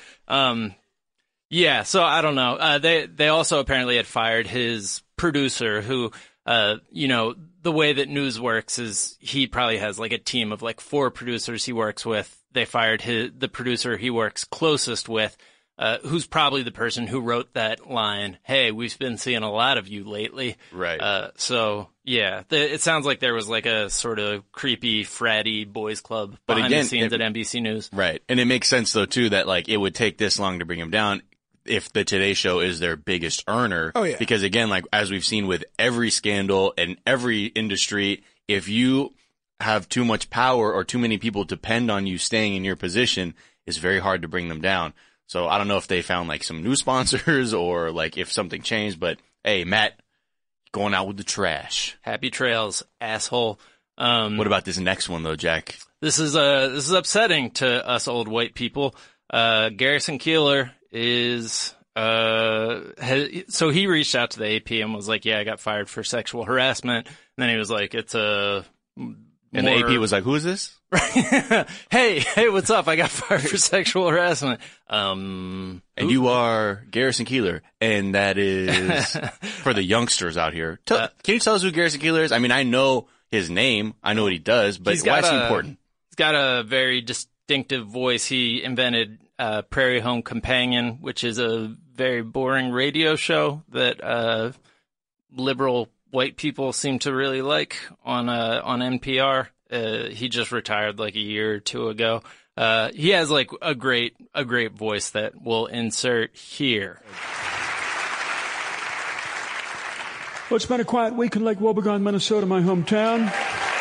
So I don't know. They also apparently had fired his producer who, the way that news works is he probably has like a team of like 4 producers he works with. They fired the producer he works closest with, who's probably the person who wrote that line, hey, we've been seeing a lot of you lately. Right. It sounds like there was like a sort of creepy, fratty boys club behind the scenes at NBC News. Right. And it makes sense, though, too, that like it would take this long to bring him down if the Today Show is their biggest earner. Oh, yeah. Because, again, like as we've seen with every scandal and every industry, if you have too much power or too many people depend on you staying in your position, it's very hard to bring them down. So I don't know if they found like some new sponsors or like if something changed, but hey, Matt, going out with the trash. Happy trails, asshole. What about this next one though, Jack? This is upsetting to us old white people. Garrison Keillor is, so he reached out to the AP and was like, yeah, I got fired for sexual harassment. And then he was like, and the AP was like, who is this? Hey, what's up? I got fired for sexual harassment. And you are Garrison Keillor, and that is for the youngsters out here. Can you tell us who Garrison Keillor is? I mean, I know his name, I know what he does, but why is he important? He's got a very distinctive voice. He invented Prairie Home Companion, which is a very boring radio show that liberal white people seem to really like on NPR. He just retired like a year or two ago. He has like a great voice that we'll insert here. Well, it's been a quiet week in Lake Wobegon, Minnesota, my hometown.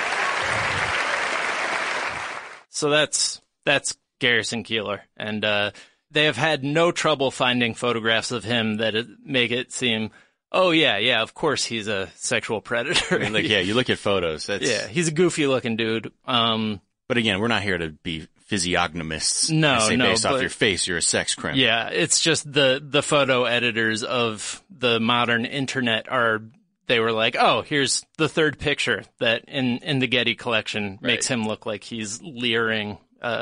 So that's Garrison Keillor, and they have had no trouble finding photographs of him that make it seem, oh, yeah, of course he's a sexual predator. I mean, you look at photos. He's a goofy-looking dude. But again, we're not here to be physiognomists. No, based off your face, you're a sex criminal. Yeah, it's just the photo editors of the modern internet they were like, oh, here's the third picture that in the Getty collection makes him look like he's leering.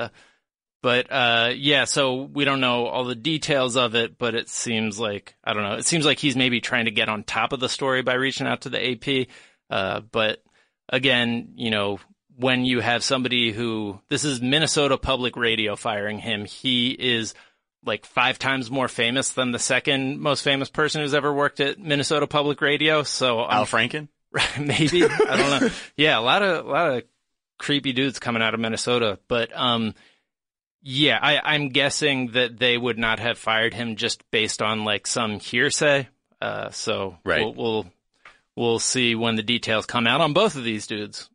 So we don't know all the details of it, but it seems like, I don't know, it seems like he's maybe trying to get on top of the story by reaching out to the AP. But again, when you have somebody this is Minnesota Public Radio firing him, he is like 5 times more famous than the second most famous person who's ever worked at Minnesota Public Radio. So Al Franken? Maybe. I don't know. Yeah, a lot of creepy dudes coming out of Minnesota. But yeah, I'm guessing that they would not have fired him just based on like some hearsay. So right. we'll see when the details come out on both of these dudes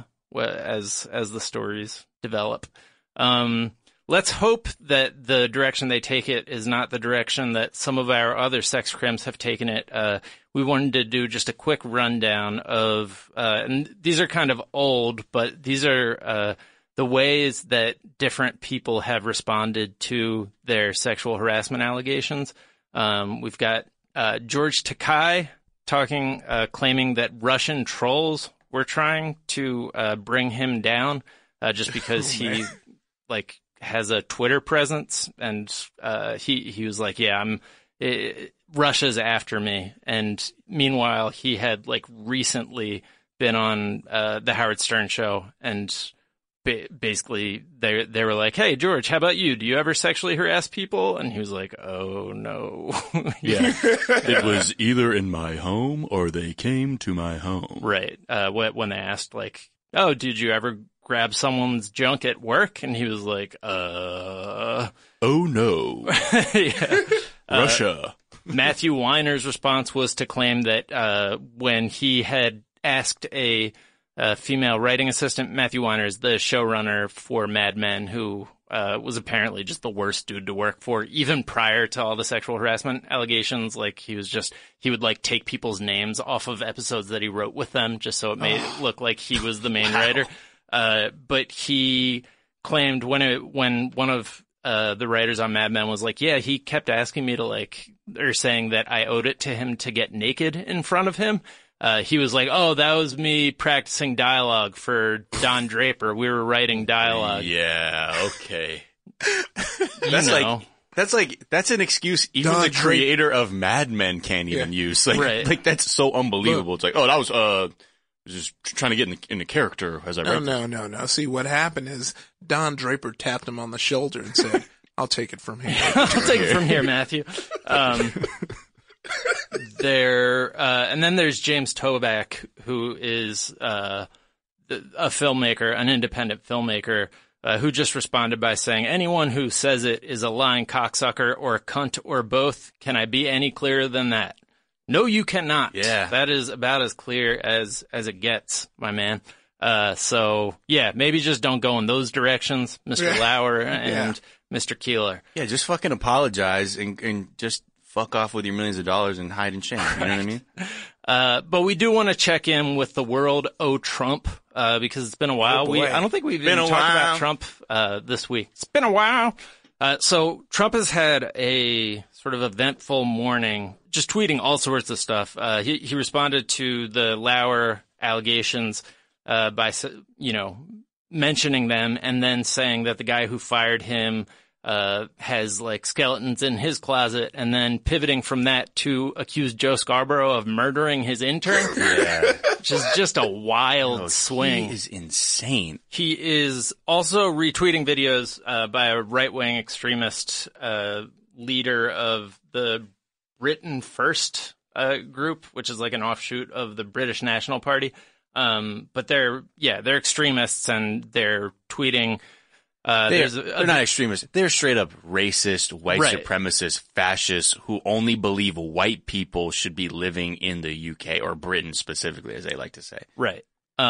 as the stories develop. Let's hope that the direction they take it is not the direction that some of our other sex crimes have taken it. We wanted to do just a quick rundown of, and these are kind of old, but these are the ways that different people have responded to their sexual harassment allegations. We've got George Takei claiming that Russian trolls were trying to bring him down just because he has a Twitter presence, and he was like, yeah, Russia's after me. And meanwhile, he had recently been on the Howard Stern show, and basically they were like, hey, George, how about you? Do you ever sexually harass people? And he was like, oh, no. Yeah. It was either in my home or they came to my home. Right. When they asked, oh, did you ever grab someone's junk at work? And he was like, oh, no. Yeah. Russia. Matthew Weiner's response was to claim that when he had asked a female writing assistant, Matthew Weiner is the showrunner for Mad Men, who was apparently just the worst dude to work for, even prior to all the sexual harassment allegations. He would take people's names off of episodes that he wrote with them just so it made it look like he was the main writer. But he claimed when one of the writers on Mad Men was like, yeah, he kept asking me to or saying that I owed it to him to get naked in front of him. He was like, oh, that was me practicing dialogue for Don Draper. We were writing dialogue. Yeah, okay. That's an excuse even the creator of Mad Men can't even use. Right. That's so unbelievable. It's that was just trying to get in the character as I read. No. See, what happened is Don Draper tapped him on the shoulder and said, I'll take it from here. I'll take it from here, Matthew. And then there's James Toback, who is a filmmaker, an independent filmmaker, who just responded by saying, anyone who says it is a lying cocksucker or a cunt or both. Can I be any clearer than that? No, you cannot. Yeah. That is about as clear as it gets, my man. So yeah, maybe just don't go in those directions, Mr. Lauer and Mr. Keeler. Yeah, just fucking apologize and just fuck off with your millions of dollars and hide in shame. You know what I mean? But we do want to check in with the world Trump, because it's been a while. Oh, I don't think we've even talked about Trump this week. It's been a while. So Trump has had a sort of eventful morning, just tweeting all sorts of stuff. He responded to the Lauer allegations by mentioning them, and then saying that the guy who fired him has skeletons in his closet, and then pivoting from that to accuse Joe Scarborough of murdering his intern. Yeah. Which is just a wild swing. He is insane. He is also retweeting videos by a right-wing extremist leader of the Britain First group, which is an offshoot of the British National Party. But they're extremists, and they're tweeting. They're not extremists. They're straight up racist, white supremacist, fascists who only believe white people should be living in the UK or Britain specifically, as they like to say. Right.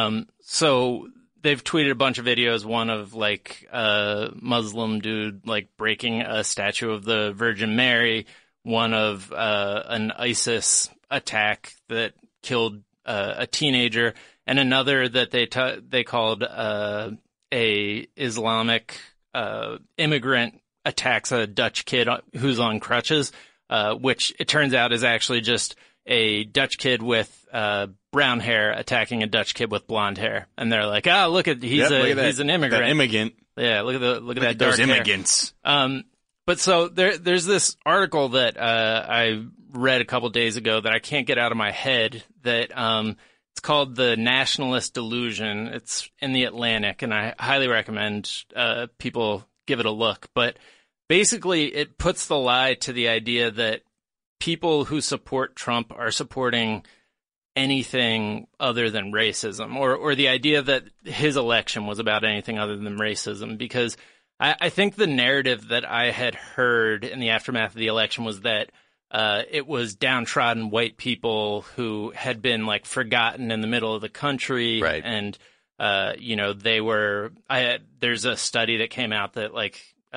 So they've tweeted a bunch of videos, one of a Muslim dude breaking a statue of the Virgin Mary, one of an ISIS attack that killed a teenager, and another that they called a Islamic immigrant attacks a Dutch kid who's on crutches, which it turns out is actually just a Dutch kid with brown hair attacking a Dutch kid with blonde hair. And they're like, look at he's an immigrant. That immigrant. Yeah, look at that dark those immigrants. Hair. But so there's this article that I read a couple days ago that I can't get out of my head that it's called The Nationalist Delusion. It's in The Atlantic, and I highly recommend people give it a look. But basically it puts the lie to the idea that people who support Trump are supporting anything other than racism, or the idea that his election was about anything other than racism. Because I think the narrative that I had heard in the aftermath of the election was that it was downtrodden white people who had been like forgotten in the middle of the country. Right. And, they were, there's a study that came out that like,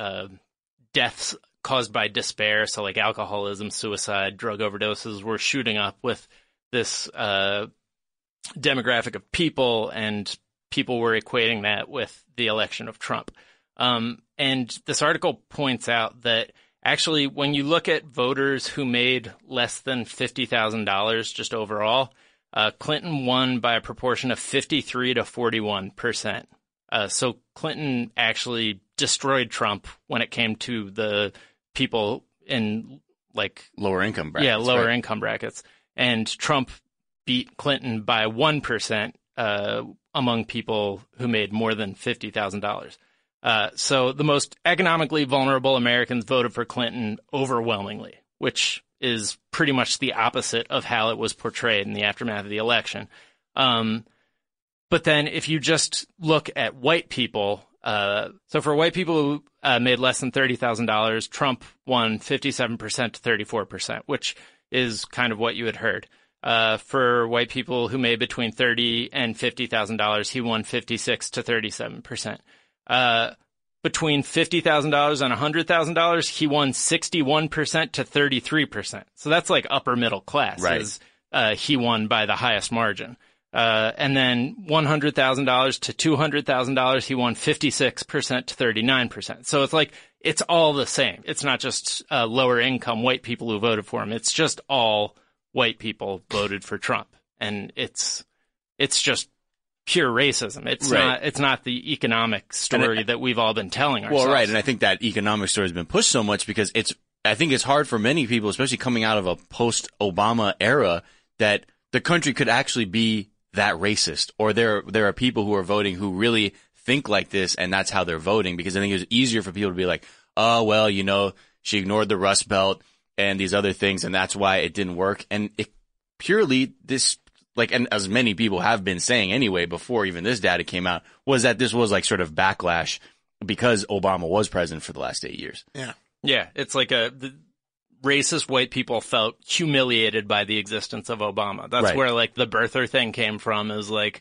deaths caused by despair. So like alcoholism, suicide, drug overdoses were shooting up with this, demographic of people, and people were equating that with the election of Trump. And this article points out that actually, when you look at voters who made less than $50,000 just overall, Clinton won by a proportion of 53 to 41%. So Clinton actually destroyed Trump when it came to the people in like lower income brackets. Yeah, lower income brackets. And Trump beat Clinton by 1% among people who made more than $50,000. So the most economically vulnerable Americans voted for Clinton overwhelmingly, which is pretty much the opposite of how it was portrayed in the aftermath of the election. But then if you just look at white people, so for white people who made less than $30,000, Trump won 57% to 34%, which is kind of what you had heard. For white people who made between $30,000 and $50,000, he won 56 to 37%. Between $50,000 and $100,000, he won 61% to 33%. So that's like upper middle class. Right. He won by the highest margin. And then $100,000 to $200,000, he won 56% to 39%. So it's like, it's all the same. It's not just lower income white people who voted for him. It's just all white people voted for Trump. And it's just pure racism. It's not the economic story that we've all been telling ourselves. Well, right. And I think that economic story has been pushed so much because I think it's hard for many people, especially coming out of a post-Obama era, that the country could actually be that racist, or there are people who are voting who really think like this, and that's how they're voting. Because I think it's easier for people to be like, oh, well, she ignored the Rust Belt and these other things, and that's why it didn't work. And it purely and as many people have been saying anyway, before even this data came out, was that this was like sort of backlash because Obama was president for the last 8 years. Yeah. Yeah. It's like the racist white people felt humiliated by the existence of Obama. That's right. Where like the birther thing came from, is like,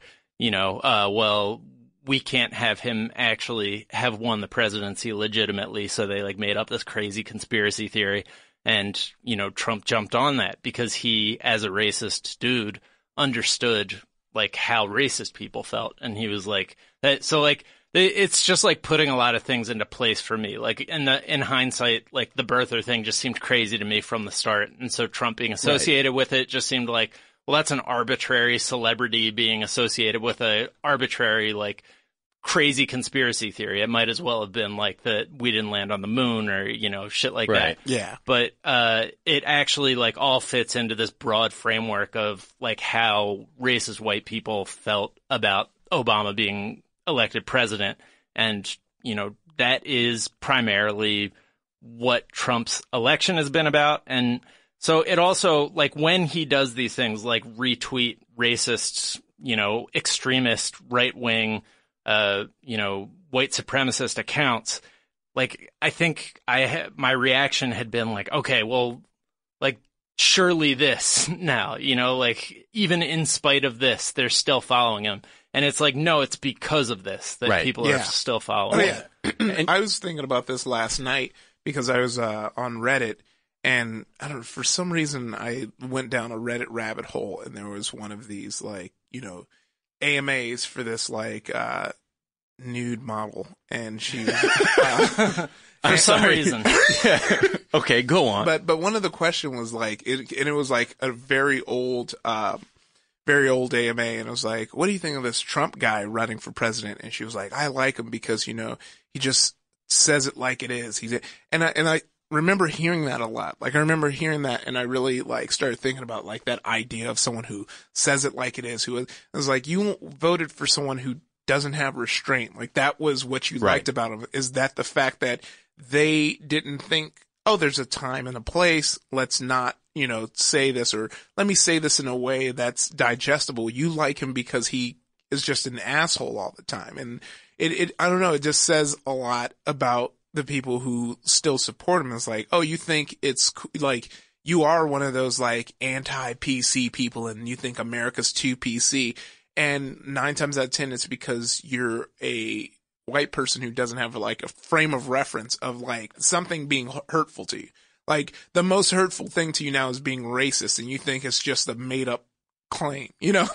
well, we can't have him actually have won the presidency legitimately. So they like made up this crazy conspiracy theory. And, Trump jumped on that because he, as a racist dude, understood like how racist people felt. And he was like that. So like, it's just like putting a lot of things into place for me. Like in hindsight, like the birther thing just seemed crazy to me from the start. And so Trump being associated with it just seemed like, well, that's an arbitrary celebrity being associated with a arbitrary, like crazy conspiracy theory. It might as well have been like that we didn't land on the moon or, shit like that. Yeah. But, it actually like all fits into this broad framework of like how racist white people felt about Obama being elected president. And, that is primarily what Trump's election has been about. And so it also, like, when he does these things, like retweet racist, extremist, right-wing, white supremacist accounts, like, I think my reaction had been like, okay, well, like, surely this now, like, even in spite of this, they're still following him. And it's like, no, it's because of this that people are still following him. And I was thinking about this last night because I was on Reddit, and I don't know, for some reason I went down a Reddit rabbit hole, and there was one of these like, AMAs for this like nude model, and she for some reason. Okay, go on. But one of the question was like it was like a very old AMA, and it was like, what do you think of this Trump guy running for president? And she was like, I like him because, he just says it like it is. And I remember hearing that a lot. Like, I remember hearing that, and I really like started thinking about like that idea of someone who says it like it is, it was like, you voted for someone who doesn't have restraint. Like, that was what you liked about him, is that the fact that they didn't think, oh, there's a time and a place. Let's not, say this, or let me say this in a way that's digestible. You like him because he is just an asshole all the time. And I don't know, it just says a lot about the people who still support him. It's like, oh, you think it's like, you are one of those like anti-PC people and you think America's too PC. And 9 times out of 10, it's because you're a white person who doesn't have like a frame of reference of like something being hurtful to you. Like the most hurtful thing to you now is being racist, and you think it's just a made up claim,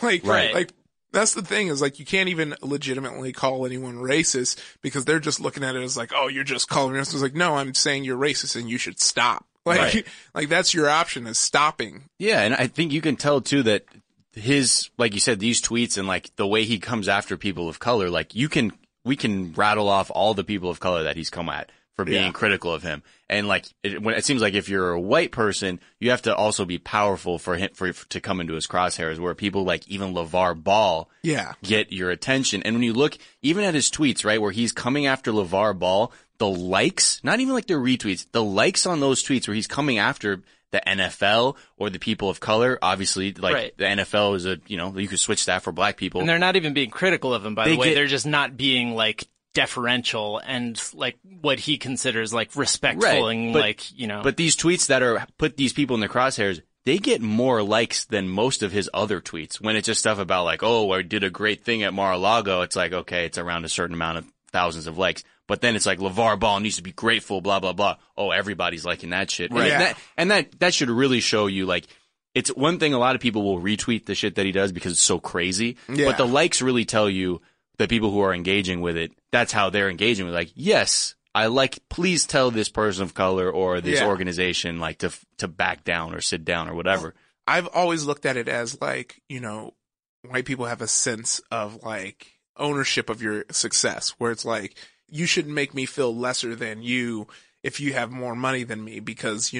like that's the thing, is like you can't even legitimately call anyone racist because they're just looking at it as like, oh, you're just calling me racist. It's like, no, I'm saying you're racist and you should stop. Like that's your option, is stopping. Yeah. And I think you can tell too that his, like you said, these tweets and like the way he comes after people of color, like we can rattle off all the people of color that he's come at for being critical of him. And like, it seems like if you're a white person, you have to also be powerful for him to come into his crosshairs, where people like even LeVar Ball get your attention. And when you look even at his tweets, right, where he's coming after LeVar Ball, the likes, not even like the retweets, the likes on those tweets where he's coming after the NFL or the people of color, obviously, like the NFL is you could switch that for black people. And they're not even being critical of him, by the way. They're just not being like deferential and like what he considers like respectful and But these tweets that put these people in the crosshairs, they get more likes than most of his other tweets. When it's just stuff about like, oh, I did a great thing at Mar-a-Lago, it's like, okay, it's around a certain amount of thousands of likes. But then it's like LeVar Ball needs to be grateful, blah, blah, blah. Oh, everybody's liking that shit. Right. And that should really show you, like, it's one thing, a lot of people will retweet the shit that he does because it's so crazy. Yeah. But the likes really tell you, the people who are engaging with it, that's how they're engaging with it. Like, yes, please tell this person of color or this organization, like, to back down or sit down or whatever. Well, I've always looked at it as like, white people have a sense of like ownership of your success, where it's like, you shouldn't make me feel lesser than you if you have more money than me because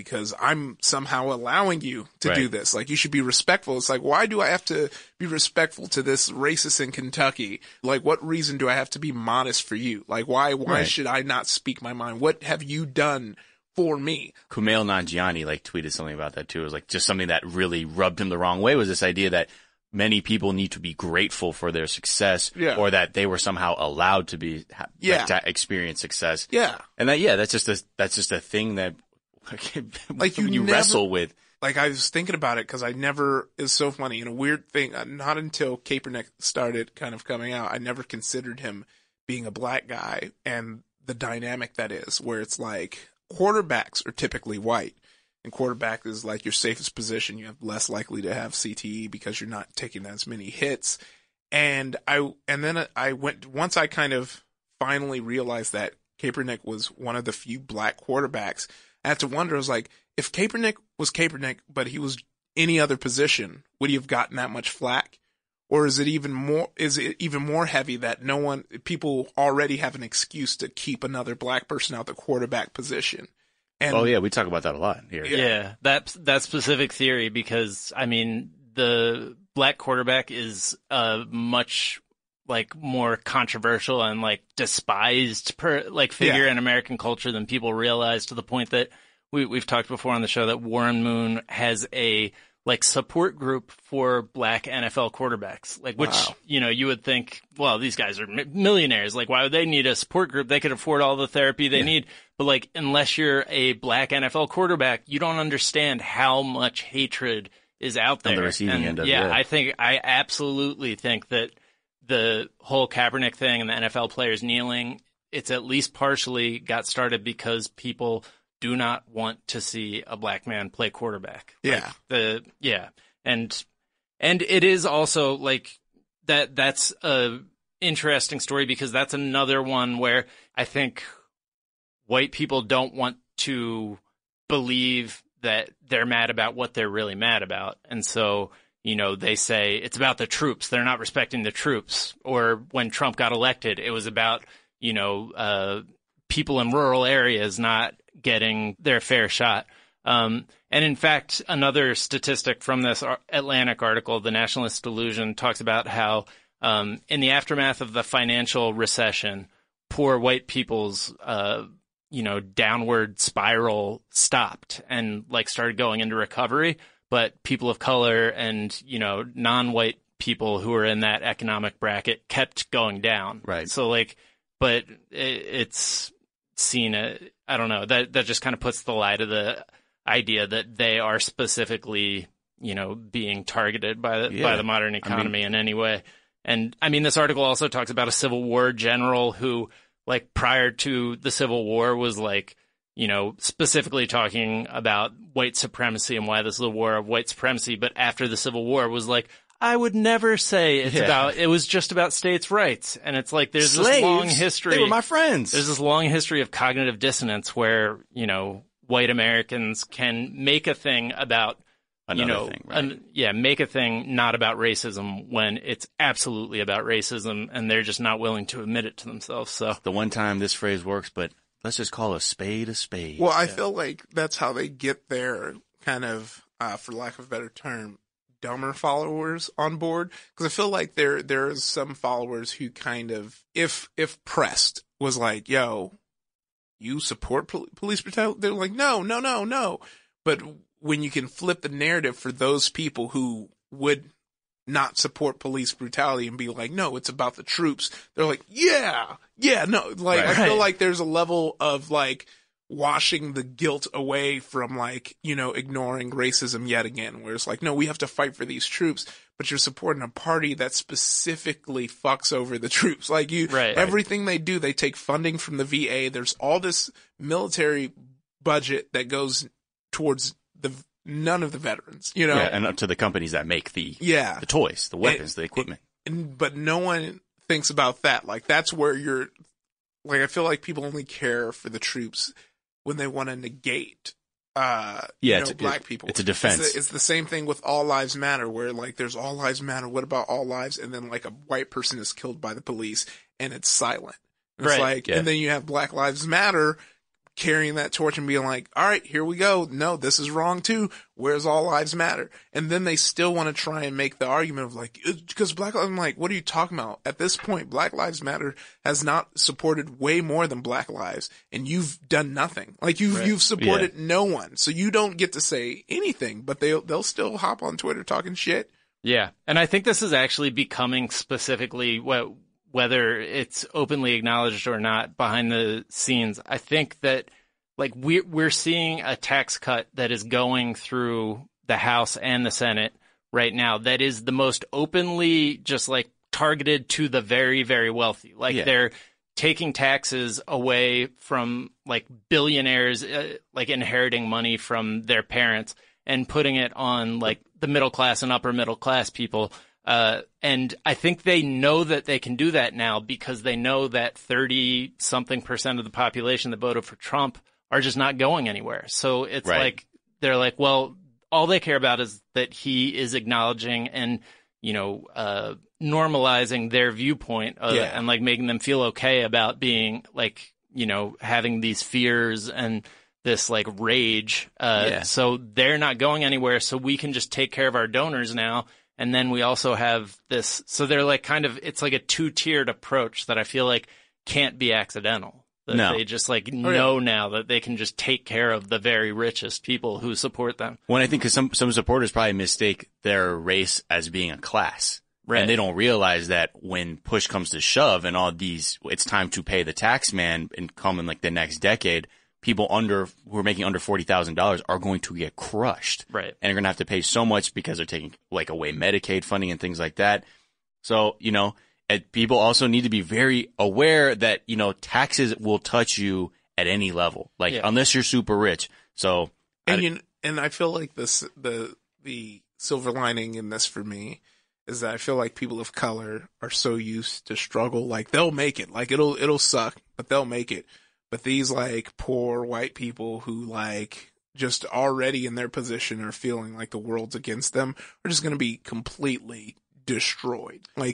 I'm somehow allowing you to do this. Like, you should be respectful. It's like, why do I have to be respectful to this racist in Kentucky? Like, what reason do I have to be modest for you? Like, why should I not speak my mind? What have you done for me? Kumail Nanjiani tweeted something about that too. It was like just something that really rubbed him the wrong way, was this idea that many people need to be grateful for their success, or that they were somehow allowed to be to experience success. Yeah, and that's just a thing that like you wrestle with. Like, I was thinking about it because it's so funny, and a weird thing. Not until Kaepernick started kind of coming out, I never considered him being a black guy, and the dynamic that is, where it's like quarterbacks are typically white. And quarterback is like your safest position. You have less likely to have CTE because you're not taking as many hits. And then I went, once I kind of finally realized that Kaepernick was one of the few black quarterbacks, I had to wonder, I was like, if Kaepernick was Kaepernick, but he was any other position, would he have gotten that much flack? Or is it even more heavy that people already have an excuse to keep another black person out the quarterback position? And, we talk about that a lot here. Yeah, that specific theory, because I mean, the black quarterback is much more controversial and despised figure in American culture than people realize, to the point that we've talked before on the show that Warren Moon has a support group for black NFL quarterbacks, which, you would think, well, these guys are millionaires. Why would they need a support group? They could afford all the therapy they need. But unless you're a black NFL quarterback, you don't understand how much hatred is out there. On the receiving end of it. I absolutely think that the whole Kaepernick thing and the NFL players kneeling, it's at least partially got started because people do not want to see a black man play quarterback. Yeah. And it is also that's a interesting story, because that's another one where I think white people don't want to believe that they're mad about what they're really mad about. And so, they say it's about the troops. They're not respecting the troops. Or when Trump got elected, it was about, people in rural areas not getting their fair shot. And in fact, another statistic from this Atlantic article, The Nationalist Delusion, talks about how in the aftermath of the financial recession, poor white people's downward spiral stopped and like started going into recovery. But people of color and, non-white people who are in that economic bracket kept going down. Right. So like, but it's seen, I don't know, that just kind of puts the lie to the idea that they are specifically, being targeted by the modern economy in any way. And I mean, this article also talks about a Civil War general who, like, prior to the Civil War was like, specifically talking about white supremacy and why this is a war of white supremacy. But after the Civil War was like, I would never say it was just about states' rights. And it's like, there's Slaves, this long history. They were my friends. There's this long history of cognitive dissonance where, white Americans can make a thing about another thing, right? Make a thing not about racism when it's absolutely about racism, and they're just not willing to admit it to themselves. So the one time this phrase works, but let's just call a spade a spade. Well, I feel like that's how they get their kind of, for lack of a better term, dumber followers on board. Because I feel like there is some followers who kind of, if pressed, was like, yo, you support police brutality? They're like, no. But when you can flip the narrative for those people who would not support police brutality and be like, no, it's about the troops. They're like, yeah, no. Like, I feel like there's a level of like washing the guilt away from like, ignoring racism yet again, where it's like, no, we have to fight for these troops, but you're supporting a party that specifically fucks over the troops. Like everything they do, they take funding from the VA. There's all this military budget that goes towards none of the veterans, and up to the companies that make the toys, the weapons, the equipment. But no one thinks about that. Like, that's where you're, like, I feel like people only care for the troops when they want to negate, black people. It's a defense. It's the same thing with All Lives Matter, where like, there's All Lives Matter. What about all lives? And then like a white person is killed by the police and it's silent. It's and then you have Black Lives Matter carrying that torch and being like, all right, here we go. No, this is wrong too. Where's All Lives Matter? And then they still want to try and make the argument of like, because Black Lives, I'm like, what are you talking about? At this point, Black Lives Matter has not supported way more than Black Lives, and you've done nothing. Like you've supported no one. So you don't get to say anything, but they'll still hop on Twitter talking shit. Yeah. And I think this is actually becoming specifically whether it's openly acknowledged or not behind the scenes. I think that like we're seeing a tax cut that is going through the House and the Senate right now that is the most openly just like targeted to the very, very wealthy. Like they're taking taxes away from like billionaires, like inheriting money from their parents and putting it on like the middle class and upper middle class people. And I think they know that they can do that now because they know that 30-something% of the population that voted for Trump are just not going anywhere. So it's like, they're like, well, all they care about is that he is acknowledging and, normalizing their viewpoint and like making them feel okay about being like, having these fears and this like rage. So they're not going anywhere. So we can just take care of our donors now. And then we also have this, so they're like kind of, it's like a two-tiered approach that I feel like can't be accidental. That they just like know now that they can just take care of the very richest people who support them. Well, I think because some supporters probably mistake their race as being a class. Right. And they don't realize that when push comes to shove and all these, it's time to pay the tax man and come in like the next decade, people who are making under $40,000 are going to get crushed. Right. And they're going to have to pay so much because they're taking like away Medicaid funding and things like that. So, people also need to be very aware that, taxes will touch you at any level, like unless you're super rich. So, and I feel like the silver lining in this for me is that I feel like people of color are so used to struggle. Like they'll make it, like it'll suck, but they'll make it. But these like poor white people who like just already in their position are feeling like the world's against them are just going to be completely destroyed. Like,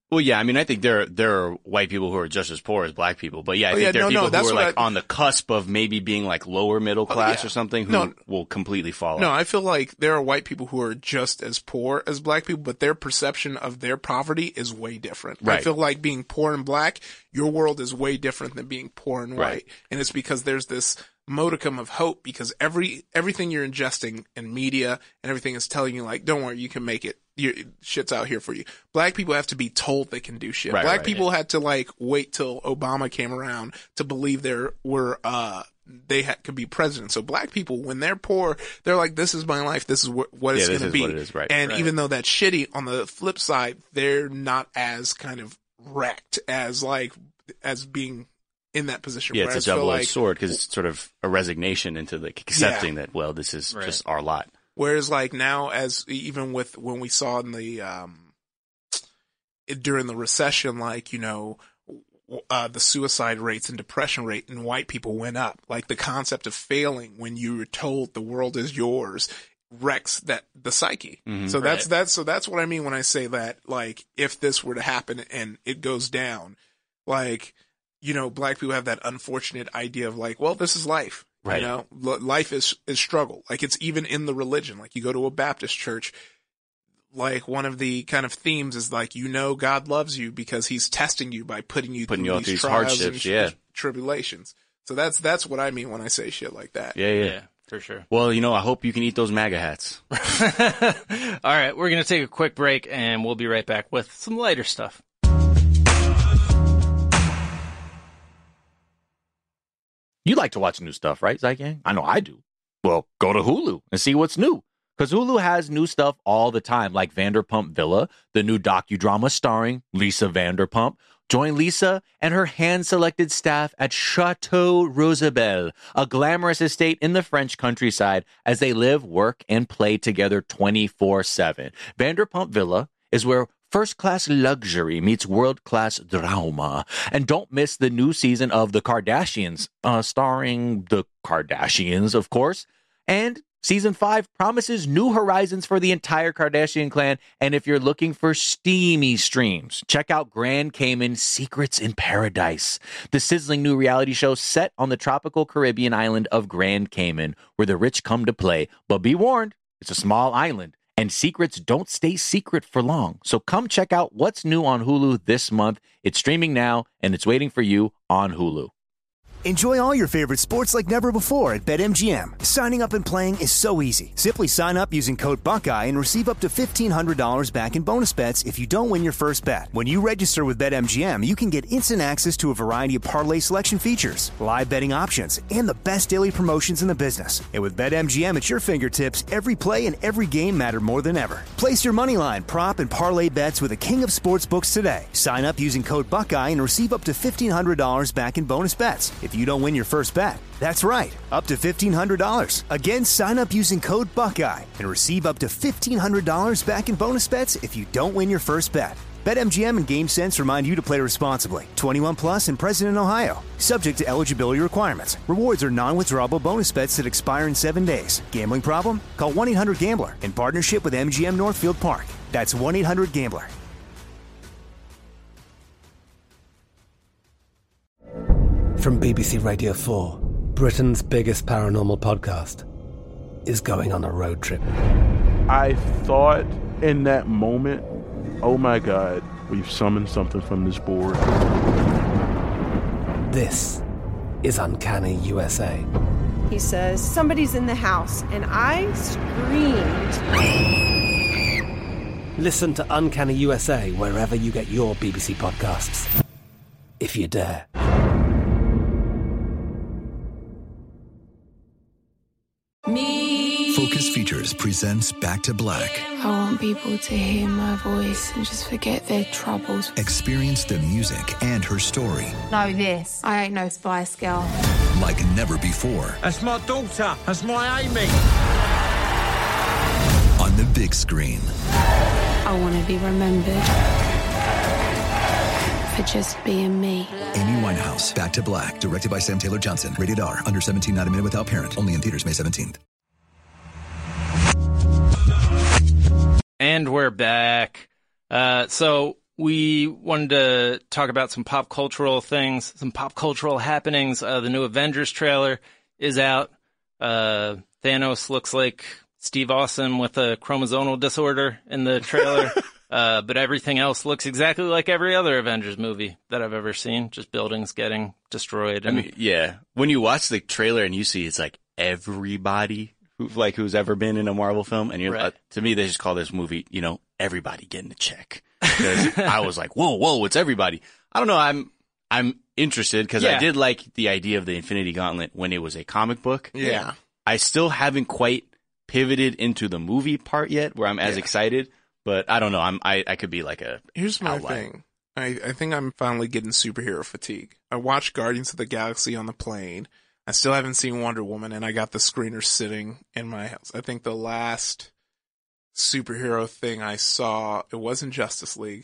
Well, yeah, I mean, I think there are white people who are just as poor as black people, but yeah, I think there are people who are like on the cusp of maybe being like lower middle class or something who will completely fall No, off. I feel like there are white people who are just as poor as black people, but their perception of their poverty is way different. Right. I feel like being poor and black, your world is way different than being poor and white. Right. And it's because there's this modicum of hope, because everything you're ingesting in media and everything is telling you like, don't worry, you can make it. Shit's out here for you. Black people have to be told they can do shit. Black people had to like wait till Obama came around to believe there were could be president. So black people, when they're poor, they're like, this is my life. This is what it's going to be. What it is, right. And even though that's shitty, on the flip side, they're not as kind of wrecked as being in that position. Yeah, it's a double-edged sword because it's sort of a resignation into like accepting that, well, this is just our lot. Whereas like now, as even with when we saw in the during the recession, like, you know, the suicide rates and depression rate in white people went up. Like the concept of failing when you were told the world is yours wrecks the psyche. Mm-hmm. So that's what I mean when I say that, like, if this were to happen and it goes down, like, you know, black people have that unfortunate idea of like, well, this is life. Right. You know, life is struggle. Like, it's even in the religion. Like, you go to a Baptist church, like, one of the kind of themes is like, you know, God loves you because he's testing you by putting you through these trials and tribulations. So that's what I mean when I say shit like that. Yeah, for sure. Well, you know, I hope you can eat those MAGA hats. All right, we're going to take a quick break and we'll be right back with some lighter stuff. You like to watch new stuff, right, Zygang? I know I do. Well, go to Hulu and see what's new. Because Hulu has new stuff all the time, like Vanderpump Villa, the new docudrama starring Lisa Vanderpump. Join Lisa and her hand-selected staff at Chateau Rosabelle, a glamorous estate in the French countryside, as they live, work, and play together 24/7. Vanderpump Villa is where first-class luxury meets world-class drama. And don't miss the new season of The Kardashians, starring the Kardashians, of course. And Season 5 promises new horizons for the entire Kardashian clan. And if you're looking for steamy streams, check out Grand Cayman Secrets in Paradise, the sizzling new reality show set on the tropical Caribbean island of Grand Cayman, where the rich come to play. But be warned, it's a small island, and secrets don't stay secret for long. So come check out what's new on Hulu this month. It's streaming now, and it's waiting for you on Hulu. Enjoy all your favorite sports like never before at BetMGM. Signing up and playing is so easy. Simply sign up using code Buckeye and receive up to $1,500 back in bonus bets if you don't win your first bet. When you register with BetMGM, you can get instant access to a variety of parlay selection features, live betting options, and the best daily promotions in the business. And with BetMGM at your fingertips, every play and every game matter more than ever. Place your moneyline, prop, and parlay bets with the king of sportsbooks today. Sign up using code Buckeye and receive up to $1,500 back in bonus bets if you don't win your first bet. That's right, up to $1,500. Again, sign up using code Buckeye and receive up to $1,500 back in bonus bets if you don't win your first bet. BetMGM and GameSense remind you to play responsibly. 21 plus and present in Ohio. Subject to eligibility requirements. Rewards are non-withdrawable bonus bets that expire in 7 days. Gambling problem? Call 1-800-GAMBLER in partnership with MGM Northfield Park. That's 1-800-GAMBLER. From BBC Radio 4, Britain's biggest paranormal podcast is going on a road trip. I thought in that moment, oh my God, we've summoned something from this board. This is Uncanny USA. He says, somebody's in the house, and I screamed. Listen to Uncanny USA wherever you get your BBC podcasts, if you dare. Focus Features presents Back to Black. I want people to hear my voice and just forget their troubles. Experience the music and her story. Know this, I ain't no Spice Girl. Like never before. That's my daughter. That's my Amy. On the big screen. I want to be remembered for just being me. Amy Winehouse, Back to Black, directed by Sam Taylor Johnson. Rated R, under 17, not a minute without parent. Only in theaters May 17th. And we're back. So we wanted to talk about some pop cultural things, some pop cultural happenings. The new Avengers trailer is out. Thanos looks like Steve Austin with a chromosomal disorder in the trailer. But everything else looks exactly like every other Avengers movie that I've ever seen. Just buildings getting destroyed. And... I mean, yeah. When you watch the trailer and you see it's like everybody who's ever been in a Marvel film, and you're to me, they just call this movie, everybody getting a check. Because I was like, whoa, it's everybody. I don't know. I'm interested because I did like the idea of the Infinity Gauntlet when it was a comic book. Yeah. I still haven't quite pivoted into the movie part yet where I'm as excited. But I don't know. I could be like a. Here's my thing. I think I'm finally getting superhero fatigue. I watched Guardians of the Galaxy on the plane. I still haven't seen Wonder Woman, and I got the screener sitting in my house. I think the last superhero thing I saw, it wasn't Justice League.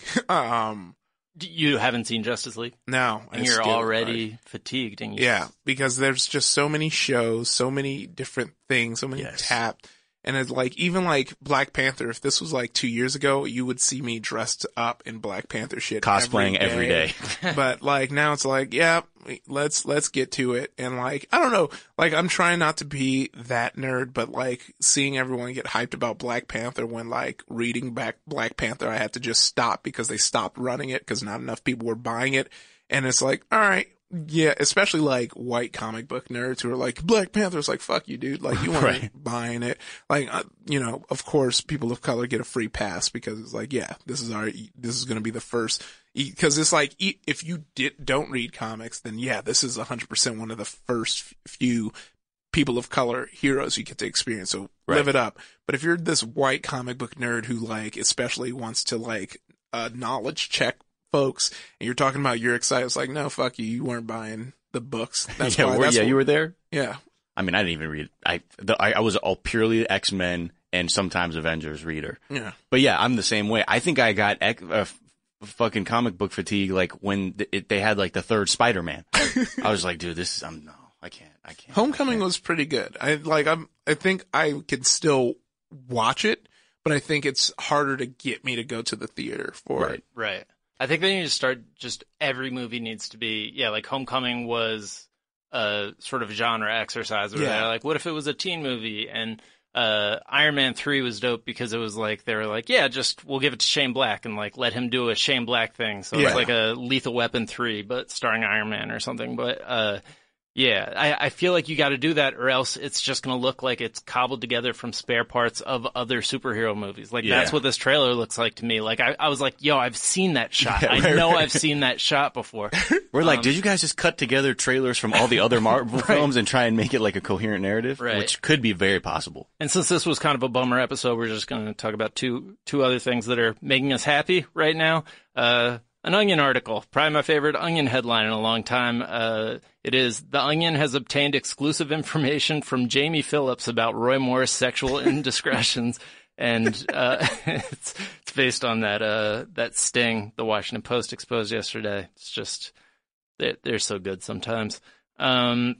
You haven't seen Justice League? No. And you're already fatigued. And yeah, because there's just so many shows, so many different things, so many tapped. And it's like, even like Black Panther, if this was like 2 years ago, you would see me dressed up in Black Panther shit. Cosplaying every day. But like now it's like, yeah, let's get to it. And like, I don't know, like I'm trying not to be that nerd, but like seeing everyone get hyped about Black Panther when like reading back Black Panther, I had to just stop because they stopped running it because not enough people were buying it. And it's like, all right. Yeah, especially like white comic book nerds who are like, Black Panther's like, fuck you, dude. Like, you weren't buying it. Like, of course, people of color get a free pass because it's like, yeah, this is going to be the first. Because it's like, if you don't read comics, then yeah, this is 100% one of the first few people of color heroes you get to experience. So live it up. But if you're this white comic book nerd who like, especially wants to like, knowledge check folks, and you're talking about you're excited. It's like, no, fuck you. You weren't buying the books. That's you were there. Yeah. I mean, I didn't even read. I was all purely X-Men and sometimes Avengers reader. Yeah. But yeah, I'm the same way. I think I got fucking comic book fatigue like when they had like the third Spider-Man. I was like, dude, I can't. Homecoming was pretty good. I think I could still watch it, but I think it's harder to get me to go to the theater for it. Right. I think they need to start every movie needs to be, like Homecoming was a sort of genre exercise where they're like, what if it was a teen movie? And Iron Man 3 was dope because it was like, they were like, we'll give it to Shane Black and like let him do a Shane Black thing. So it's like a Lethal Weapon 3, but starring Iron Man or something. But I feel like you got to do that or else it's just going to look like it's cobbled together from spare parts of other superhero movies. Like that's what this trailer looks like to me. Like I was like, yo, I've seen that shot. I've seen that shot before. We're like, did you guys just cut together trailers from all the other Marvel films and try and make it like a coherent narrative? Right. Which could be very possible. And since this was kind of a bummer episode, we're just going to talk about two other things that are making us happy right now. An Onion article, probably my favorite Onion headline in a long time. It is, The Onion has obtained exclusive information from Jamie Phillips about Roy Moore's sexual indiscretions. And it's based on that sting the Washington Post exposed yesterday. It's just, they're so good sometimes. And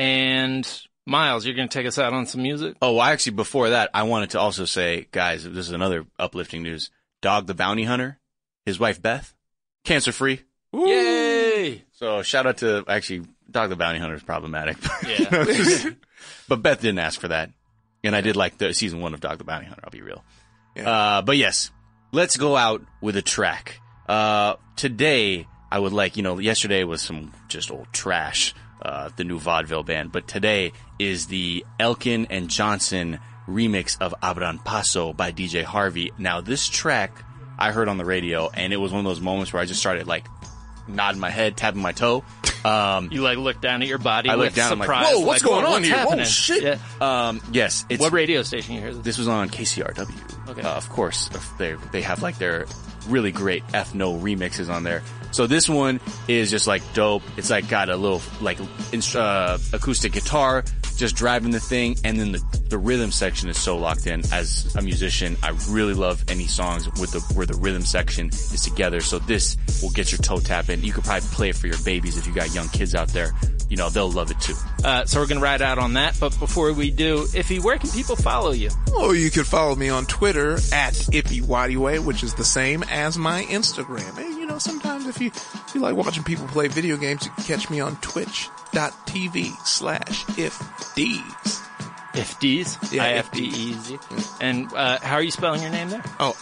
Miles, you're going to take us out on some music? Oh, actually, before that, I wanted to also say, guys, this is another uplifting news. Dog the Bounty Hunter, his wife Beth, cancer-free. Yay! So shout out to, actually, Dog the Bounty Hunter is problematic. Yeah. But Beth didn't ask for that. And I did like the season 1 of Dog the Bounty Hunter, I'll be real. Yeah. But yes, let's go out with a track. Today, I would like, yesterday was some just old trash, the new vaudeville band. But today is the Elkin and Johnson remix of Abran Paso by DJ Harvey. Now, this track I heard on the radio, and it was one of those moments where I just started like nodding my head, tapping my toe. You like look down at your body. I looked down. Surprise. I'm like, whoa, what's going on here? Happening? Whoa, shit. Yeah. Yes. What radio station you hear this? This was on KCRW. Okay. Of course, they have like their really great ethno remixes on there. So this one is just like dope. It's like got a little like acoustic guitar just driving the thing, and then the rhythm section is so locked in. As a musician, I really love any songs where the rhythm section is together. So this will get your toe tapping. You could probably play it for your babies if you got young kids out there. They'll love it too. So we're going to ride out on that. But before we do, Iffy, where can people follow you? Oh, you can follow me on Twitter at IffyWadiway, which is the same as my Instagram. And, you know, sometimes if you like watching people play video games, you can catch me on twitch.tv/ifdeez. Ifdeez? Yeah, IFDEZ. And how are you spelling your name there? Oh,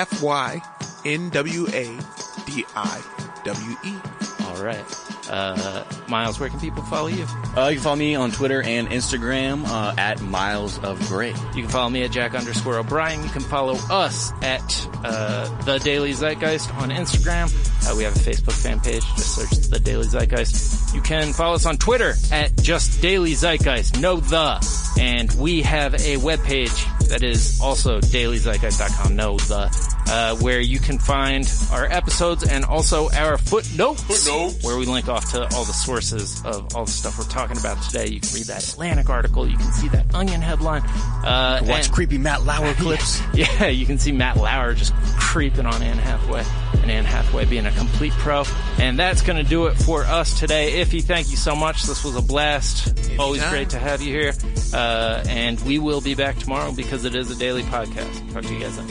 IFYNWADIWE. All right. Miles, where can people follow you? You can follow me on Twitter and Instagram at Miles of Gray. You can follow me at Jack_O'Brien. You can follow us at The Daily Zeitgeist on Instagram. We have a Facebook fan page. Just search The Daily Zeitgeist. You can follow us on Twitter at Just Daily Zeitgeist. No the. And we have a webpage that is also dailyzeitgeist.com. No the. Where you can find our episodes and also our footnotes, where we link off to all the sources of all the stuff we're talking about today. You can read that Atlantic article. You can see that Onion headline. Watch creepy Matt Lauer clips. Yeah, you can see Matt Lauer just creeping on Anne Hathaway, and Anne Hathaway being a complete pro. And that's going to do it for us today. Iffy, thank you so much. This was a blast. Anytime. Always great to have you here. And we will be back tomorrow because it is a daily podcast. Talk to you guys then.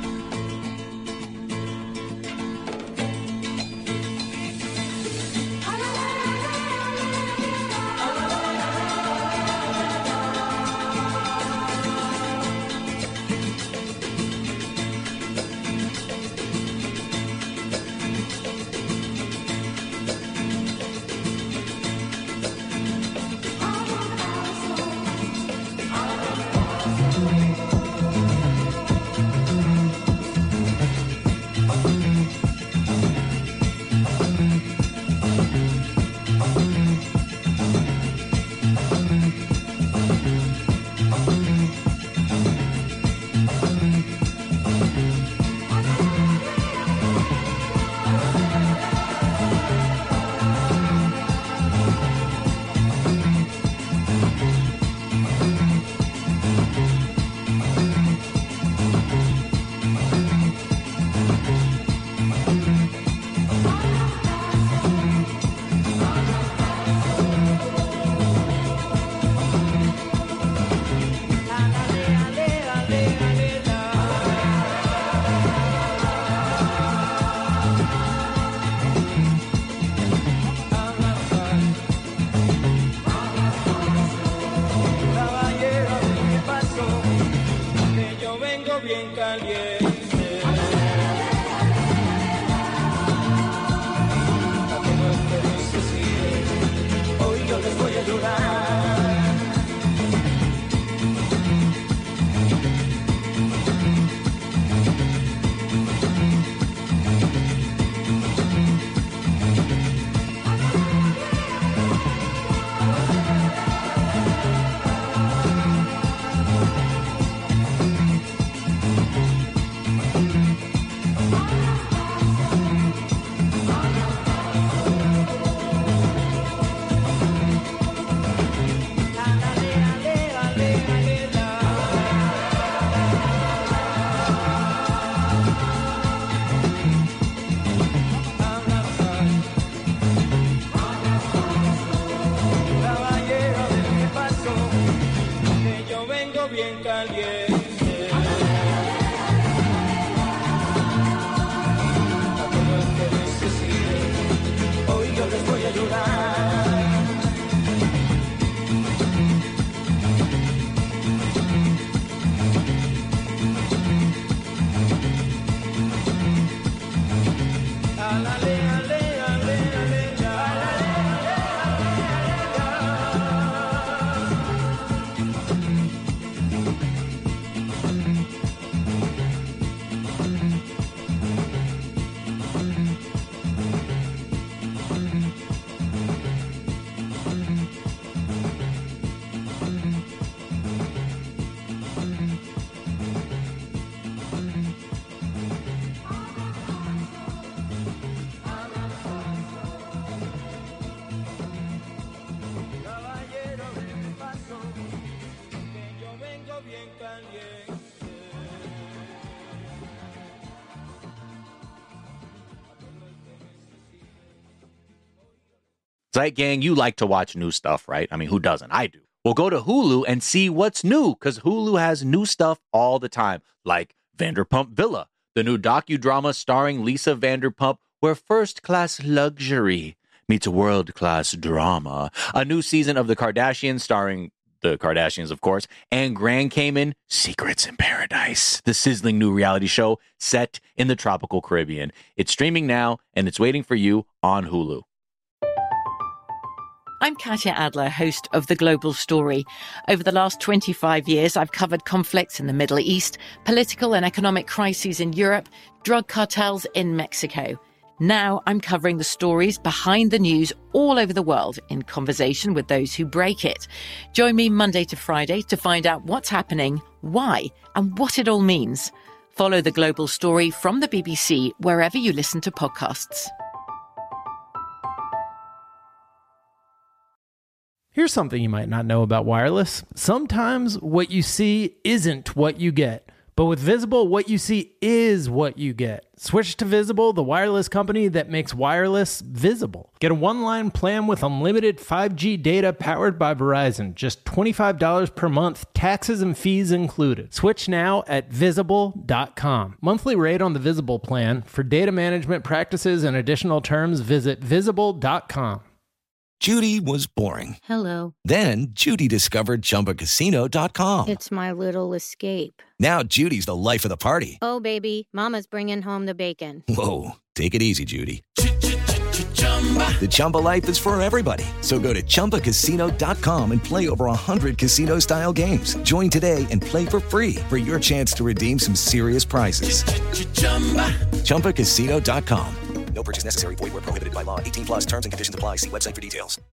Zeit Gang, you like to watch new stuff, right? I mean, who doesn't? I do. Well, go to Hulu and see what's new, because Hulu has new stuff all the time, like Vanderpump Villa, the new docudrama starring Lisa Vanderpump, where first-class luxury meets world-class drama. A new season of The Kardashians starring the Kardashians, of course, and Grand Cayman, Secrets in Paradise, the sizzling new reality show set in the tropical Caribbean. It's streaming now, and it's waiting for you on Hulu. I'm Katya Adler, host of The Global Story. Over the last 25 years, I've covered conflicts in the Middle East, political and economic crises in Europe, drug cartels in Mexico. Now I'm covering the stories behind the news all over the world in conversation with those who break it. Join me Monday to Friday to find out what's happening, why, and what it all means. Follow The Global Story from the BBC wherever you listen to podcasts. Here's something you might not know about wireless. Sometimes what you see isn't what you get. But with Visible, what you see is what you get. Switch to Visible, the wireless company that makes wireless visible. Get a one-line plan with unlimited 5G data powered by Verizon. Just $25 per month, taxes and fees included. Switch now at Visible.com. Monthly rate on the Visible plan. For data management practices and additional terms, visit Visible.com. Judy was boring. Hello. Then Judy discovered ChumbaCasino.com. It's my little escape. Now Judy's the life of the party. Oh, baby, mama's bringing home the bacon. Whoa, take it easy, Judy. The Chumba life is for everybody. So go to ChumbaCasino.com and play over 100 casino-style games. Join today and play for free for your chance to redeem some serious prizes. ChumbaCasino.com. No purchase necessary. Void where prohibited by law. 18+ terms and conditions apply. See website for details.